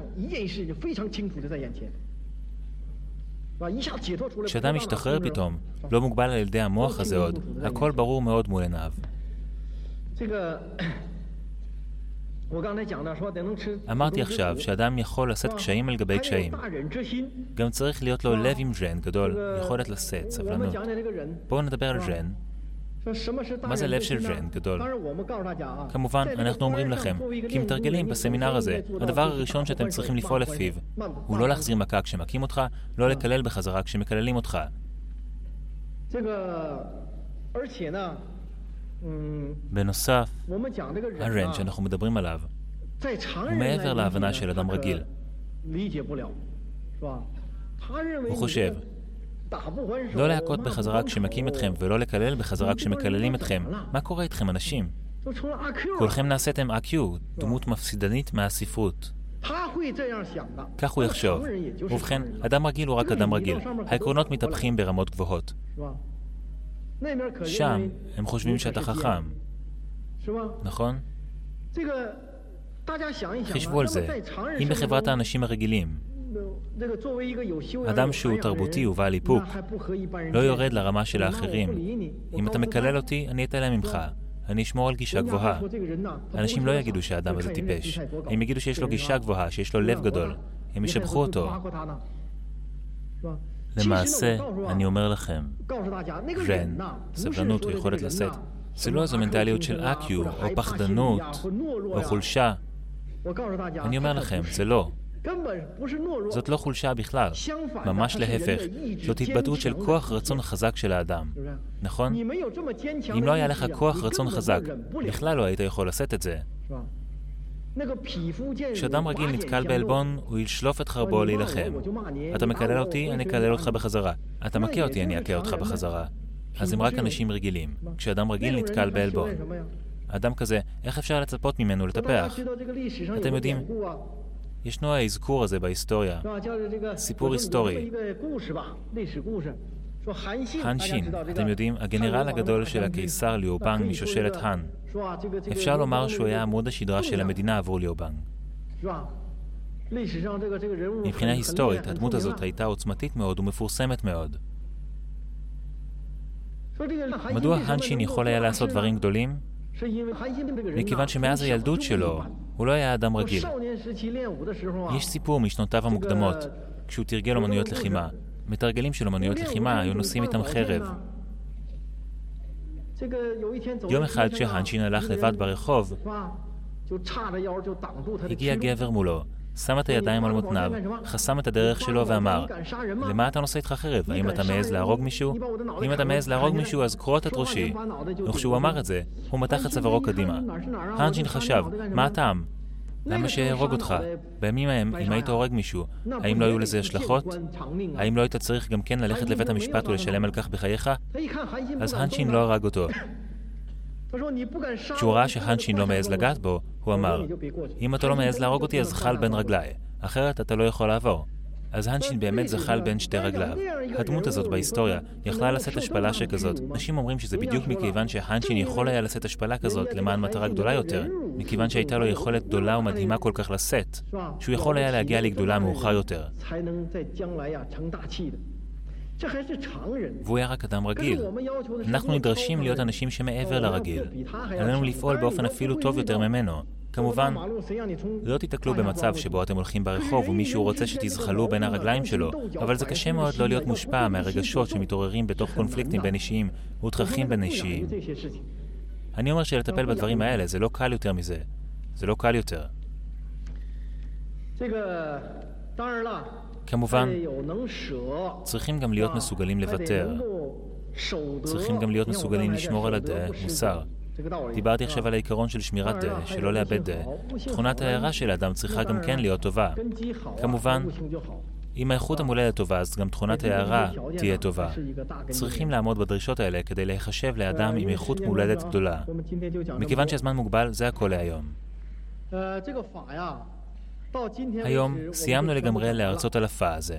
כשאדם משתחרר פתאום, לא מוגבל על ידי המוח הזה עוד, הכל ברור מאוד מול עיניו. אמרתי עכשיו שאדם יכול לשאת קשיים על גבי קשיים. גם צריך להיות לו לב עם ז'ן גדול, יכולת לשאת, סבלנות. בואו נדבר על ז'ן. מה זה לב של ז'ן גדול? כמובן, אנחנו אומרים לכם, כי מתרגלים בסמינר הזה, הדבר הראשון שאתם צריכים לפעול לפיו, הוא לא להחזיר מכה כשמכים אותך, לא לקלל בחזרה כשמקללים אותך. בנוסף, הז'ן שאנחנו מדברים עליו, הוא מעבר להבנה של אדם רגיל. הוא חושב, לא להכות בחזרה כשמכים אתכם ולא לקלל בחזרה כשמקללים אתכם. מה קורה איתכם, אנשים? כולכם נעשיתם אקיו, דמות מפסידנית מהספרות. כך הוא יחשוב. ובכן, אדם רגיל הוא רק אדם רגיל. העקרונות מתהפכים ברמות גבוהות. שם הם חושבים שאתה חכם. נכון? חישבו על זה. אם בחברת האנשים הרגילים, אדם שהוא תרבותי ובעל איפוק לא יורד לרמה של האחרים. אם אתה מקלל אותי, אני אתעלם ממך. אני אשמור על גישה גבוהה. אנשים לא יגידו שהאדם הזה טיפש. הם יגידו שיש לו גישה גבוהה, שיש לו לב גדול. הם ישבחו אותו. למעשה, אני אומר לכם, ז'ן, סבלנות או יכולת לשאת, זה לא איזו מנטליות של אקיו, או פחדנות, או חולשה. אני אומר לכם, זה לא. זאת לא חולשה בכלל. ממש להפך. זאת התבטאות של כוח רצון חזק של האדם. נכון? אם לא היה לך כוח רצון חזק, בכלל לא היית יכול לשאת את זה. כשאדם רגיל נתקל בעלבון, הוא ישלוף את חרבו להילחם. אתה מקלל אותי, אני אקלל אותך בחזרה. אתה מכה אותי, אני אכה אותך בחזרה. אז הם רק אנשים רגילים. כשאדם רגיל נתקל בעלבון. אדם כזה, איך אפשר לצפות ממנו לטפח? אתם יודעים, ישנו האזכור הזה בהיסטוריה. סיפור היסטורי. האן שין, אתם יודעים, הגנרל הגדול של הקיסר ליאו בנג משושלת האן. אפשר לומר שהוא היה עמוד השדרה של המדינה עבור ליאו בנג. מבחינה היסטורית, הדמות הזאת הייתה עוצמתית מאוד ומפורסמת מאוד. מדוע האן שין יכול היה לעשות דברים גדולים? מכיוון שמאז הילדות שלו, הוא לא היה אדם רגיל. יש סיפור משנותיו המוקדמות, כשהוא תרגל אומנויות לחימה. מתרגלים של אומנויות לחימה היו נושאים איתם חרב. יום אחד כשהאן שין הלך לבד ברחוב, הגיע גבר מולו, שם את הידיים על מותניו, חסם את הדרך שלו ואמר, למה אתה נושא איתך חרב? האם אתה מעז להרוג מישהו? אם אתה מעז להרוג מישהו, אז קרוט את ראשי. וכשהוא אמר את זה, הוא מתח את צווארו קדימה. האן שין חשב, מה הטעם? למה שיהרוג אותך? בימים ההם, אם היית הורג מישהו, האם לא היו לזה השלכות? האם לא היית צריך גם כן ללכת לבית המשפט ולשלם על כך בחייך? אז האן שין לא הרג אותו. כשהוא ראה שהאן שין לא מעז לגעת בו, הוא אמר, אם אתה לא מעז להרוג אותי, אז זחל בין רגליי. אחרת אתה לא יכול לעבור. אז האן שין באמת זחל בין שתי רגליו. הדמות הזאת בהיסטוריה יכלה לשאת השפלה שכזאת. אנשים אומרים שזה בדיוק מכיוון שהאן שין יכול היה לשאת השפלה כזאת למען מטרה גדולה יותר, מכיוון שהייתה לו יכולת גדולה ומדהימה כל כך לשאת, שהוא יכול היה להגיע לגדולה מאוחר יותר. והוא היה רק אדם רגיל. אנחנו נדרשים להיות אנשים שמעבר לרגיל. עלינו לפעול באופן אפילו טוב יותר ממנו. כמובן, לא תתקלו במצב שבו אתם הולכים ברחוב ומישהו רוצה שתזחלו בין הרגליים שלו, אבל זה קשה מאוד לא להיות מושפע מהרגשות שמתעוררים בתוך קונפליקטים בין אישיים ותככים בין אישיים. אני אומר שלטפל בדברים האלה זה לא קל יותר מזה. זה לא קל יותר. כמובן, צריכים גם להיות מסוגלים לוותר. צריכים גם להיות מסוגלים לשמור על המוסר. דיברתי עכשיו על העיקרון של שמירת דעה, שלא לאבד דעה. תכונת ההערה של האדם צריכה גם כן להיות טובה. כמובן, אם האיכות המולדת טובה, אז גם תכונת ההערה תהיה טובה. צריכים לעמוד בדרישות האלה כדי להיחשב לאדם עם איכות מולדת גדולה. מכיוון שהזמן מוגבל, זה הכל להיום. היום סיימנו לגמרי להרצות על הפעה הזה.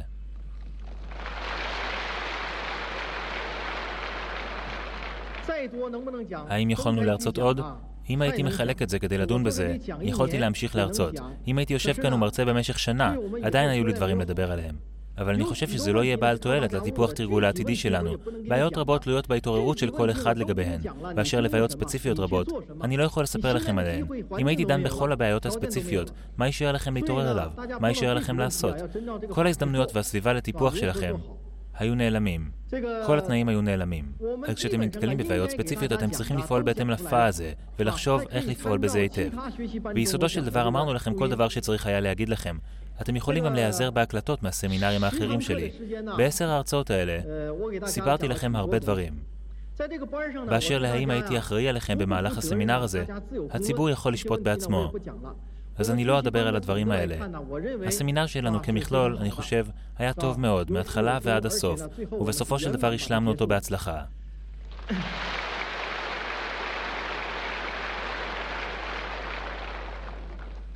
האם יכולנו להרצות עוד? אם הייתי מחלק את זה כדי לדון בזה, יכולתי להמשיך להרצות. אם הייתי יושב כאן ומרצה במשך שנה, עדיין היו לי דברים לדבר עליהם. אבל אני חושב שזה לא יהיה בעל תועלת לטיפוח תרגול העתידי שלנו. בעיות רבות תלויות בהתעוררות של כל אחד לגביהן, באשר לבעיות ספציפיות רבות. אני לא יכול לספר לכם עליהן. אם הייתי דן בכל הבעיות הספציפיות, מה יישאר לכם להתעורר עליו? מה יישאר לכם לעשות? כל ההזדמנויות והסביבה לטיפוח שלכם היו נעלמים. כל התנאים היו נעלמים. אז כשאתם נתקלים בבעיות ספציפיות, אתם צריכים לפעול בהתאם לפעה הזה, ולחשוב איך לפעול בזה היטב. ביסודו של דבר אמרנו לכם כל דבר שצריך היה להגיד לכם. אתם יכולים גם להיעזר בהקלטות מהסמינרים האחרים שלי. בעשר ההרצאות האלה סיפרתי לכם הרבה דברים. באשר להאם הייתי אחראי עליכם במהלך הסמינר הזה, הציבור יכול לשפוט בעצמו. אז אני לא אדבר על הדברים האלה. הסמינר שלנו כמכלול, אני חושב, היה טוב מאוד, מההתחלה ועד הסוף, ובסופו של דבר השלמנו אותו בהצלחה.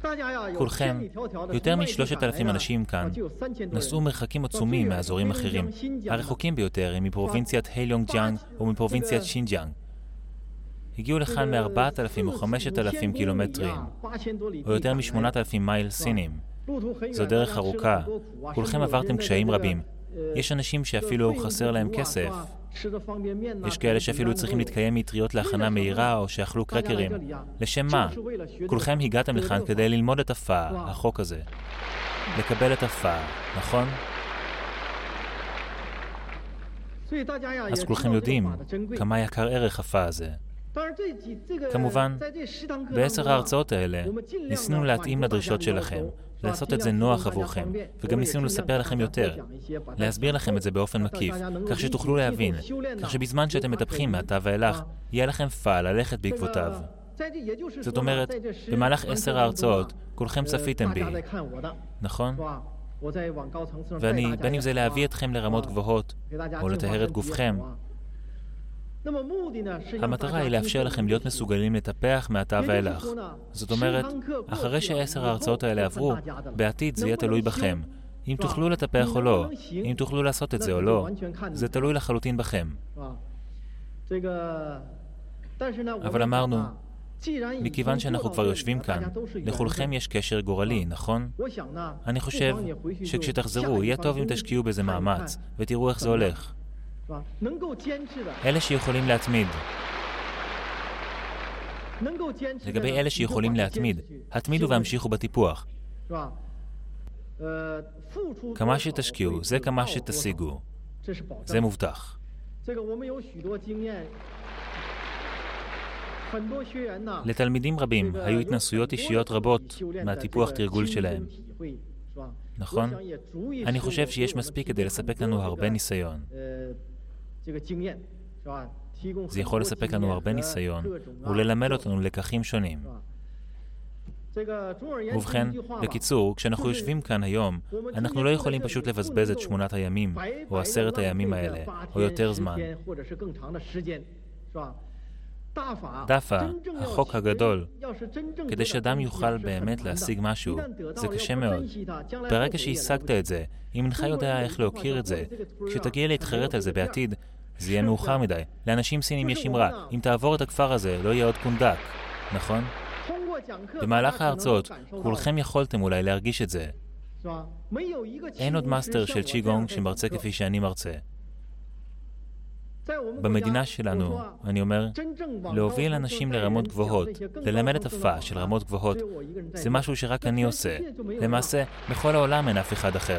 כולכם, יותר משלושת אלפים אנשים כאן, נסעו מרחקים עצומים מאזורים אחרים. הרחוקים ביותר הם מפרובינציית היליונג'יאנג או מפרובינציית שינג'יאנג. הגיעו לכאן מארבעת אלפים או חמשת אלפים קילומטרים, או יותר משמונת אלפים מייל סינים. זו דרך ארוכה. כולכם עברתם קשיים רבים. יש אנשים שאפילו חסר להם כסף. יש כאלה שאפילו צריכים להתקיים מטריות להכנה מהירה או שאכלו קרקרים. לשם מה? כולכם הגעתם לכאן כדי ללמוד את הפה, החוק הזה. לקבל את הפה, נכון? אז כולכם יודעים כמה יקר ערך הפה הזה. כמובן, בעשר ההרצאות האלה ניסינו להתאים לדרישות שלכם, לעשות את זה נוח עבורכם, וגם ניסינו לספר לכם יותר, להסביר לכם את זה באופן מקיף, כך שתוכלו להבין, כך שבזמן שאתם מטפחים מעתה ואילך, יהיה לכם פה ללכת בעקבותיו. זאת אומרת, במהלך עשר ההרצאות, כולכם צפיתם בי, נכון? ואני, בין אם זה להביא אתכם לרמות גבוהות, או לטהר את גופכם, המטרה היא לאפשר לכם להיות מסוגלים לטפח מעתה ואילך. זאת אומרת, אחרי שעשר ההרצאות האלה עברו, בעתיד זה יהיה תלוי בכם. אם תוכלו לטפח או לא, אם תוכלו לעשות את זה או לא, זה תלוי לחלוטין בכם. אבל אמרנו, מכיוון שאנחנו כבר יושבים כאן, לכולכם יש קשר גורלי, נכון? אני חושב שכשתחזרו, יהיה טוב אם תשקיעו בזה מאמץ, ותראו איך זה הולך. אלה שיכולים להתמיד. לגבי אלה שיכולים להתמיד, התמידו והמשיכו בטיפוח. כמה שתשקיעו, זה כמה שתשיגו. זה מובטח. לתלמידים רבים היו התנסויות אישיות רבות מהטיפוח תרגול שלהם. נכון? אני חושב שיש מספיק כדי לספק לנו הרבה ניסיון. זה יכול לספק לנו הרבה ניסיון וללמד אותנו לקחים שונים. ובכן, בקיצור, כשאנחנו יושבים כאן היום, אנחנו לא יכולים פשוט לבזבז את שמונת הימים או עשרת הימים האלה, או יותר זמן. דאפה, החוק הגדול, כדי שאדם יוכל באמת להשיג משהו, זה קשה מאוד. ברגע שהשגת את זה, אם אינך יודע איך להוקיר את זה, כשתגיע להתחרט על זה בעתיד, זה יהיה מאוחר מדי. לאנשים סינים יש אמרה, אם תעבור את הכפר הזה, לא יהיה עוד קונדק, נכון? במהלך ההרצאות, כולכם יכולתם אולי להרגיש את זה. אין עוד מאסטר של צ'יגונג שמרצה כפי שאני מרצה. במדינה שלנו, אני אומר, להוביל אנשים לרמות גבוהות, ללמד את הפה של רמות גבוהות, זה משהו שרק אני עושה. למעשה, בכל העולם אין אף אחד אחר.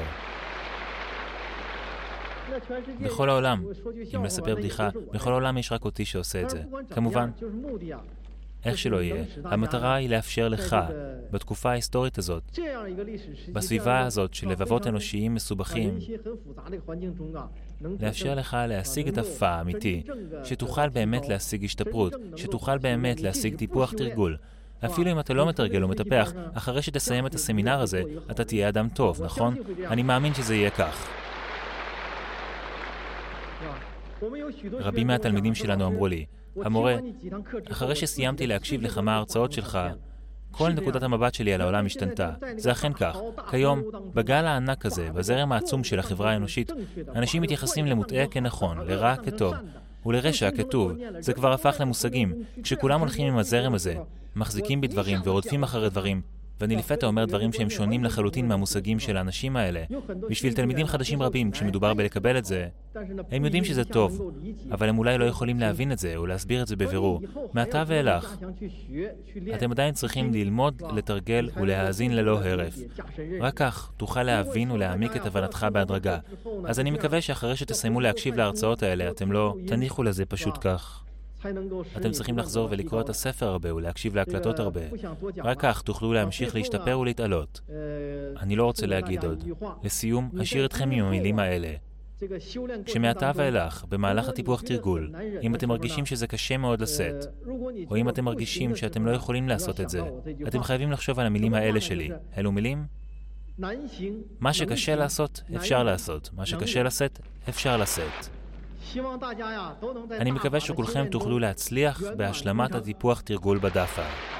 בכל העולם, אם לספר בדיחה, בכל העולם יש רק אותי שעושה את זה. כמובן, איך שלא יהיה, המטרה היא לאפשר לך, בתקופה ההיסטורית הזאת, בסביבה הזאת של לבבות אנושיים מסובכים, לאפשר לך להשיג את הפה האמיתי, שתוכל באמת להשיג השתפרות, שתוכל באמת להשיג טיפוח תרגול. אפילו אם אתה לא מתרגל או מטפח, אחרי שתסיים את הסמינר הזה, אתה תהיה אדם טוב, נכון? אני מאמין שזה יהיה כך. רבים מהתלמידים שלנו אמרו לי, המורה, אחרי שסיימתי להקשיב לכמה הרצאות שלך, כל נקודת המבט שלי על העולם השתנתה. זה אכן כך. כיום, בגל הענק הזה, בזרם העצום של החברה האנושית, אנשים מתייחסים למוטעה כנכון, לרע כטוב, ולרשע כטוב. זה כבר הפך למושגים. כשכולם הולכים עם הזרם הזה, מחזיקים בדברים ורודפים אחרי דברים, ואני לפתע אומר דברים שהם שונים לחלוטין מהמושגים של האנשים האלה. בשביל תלמידים חדשים רבים, כשמדובר בלקבל את זה, הם יודעים שזה טוב, אבל הם אולי לא יכולים להבין את זה או להסביר את זה בבירור. מעתה ואילך, אתם עדיין צריכים ללמוד, לתרגל ולהאזין ללא הרף. רק כך תוכל להבין ולהעמיק את הבנתך בהדרגה. אז אני מקווה שאחרי שתסיימו להקשיב להרצאות האלה, אתם לא תניחו לזה פשוט כך. אתם צריכים לחזור ולקרוא את הספר הרבה ולהקשיב להקלטות הרבה. רק כך תוכלו להמשיך להשתפר ולהתעלות. אני לא רוצה להגיד עוד. לסיום, אשאיר אתכם עם המילים האלה. כשמעתה ואילך, במהלך הטיפוח תרגול, אם אתם מרגישים שזה קשה מאוד לשאת, או אם אתם מרגישים שאתם לא יכולים לעשות את זה, אתם חייבים לחשוב על המילים האלה שלי. אלו מילים? מה שקשה לעשות, אפשר לעשות. מה שקשה לשאת, אפשר לשאת. אני מקווה שכולכם תוכלו להצליח בהשלמת הטיפוח תרגול בדאפה.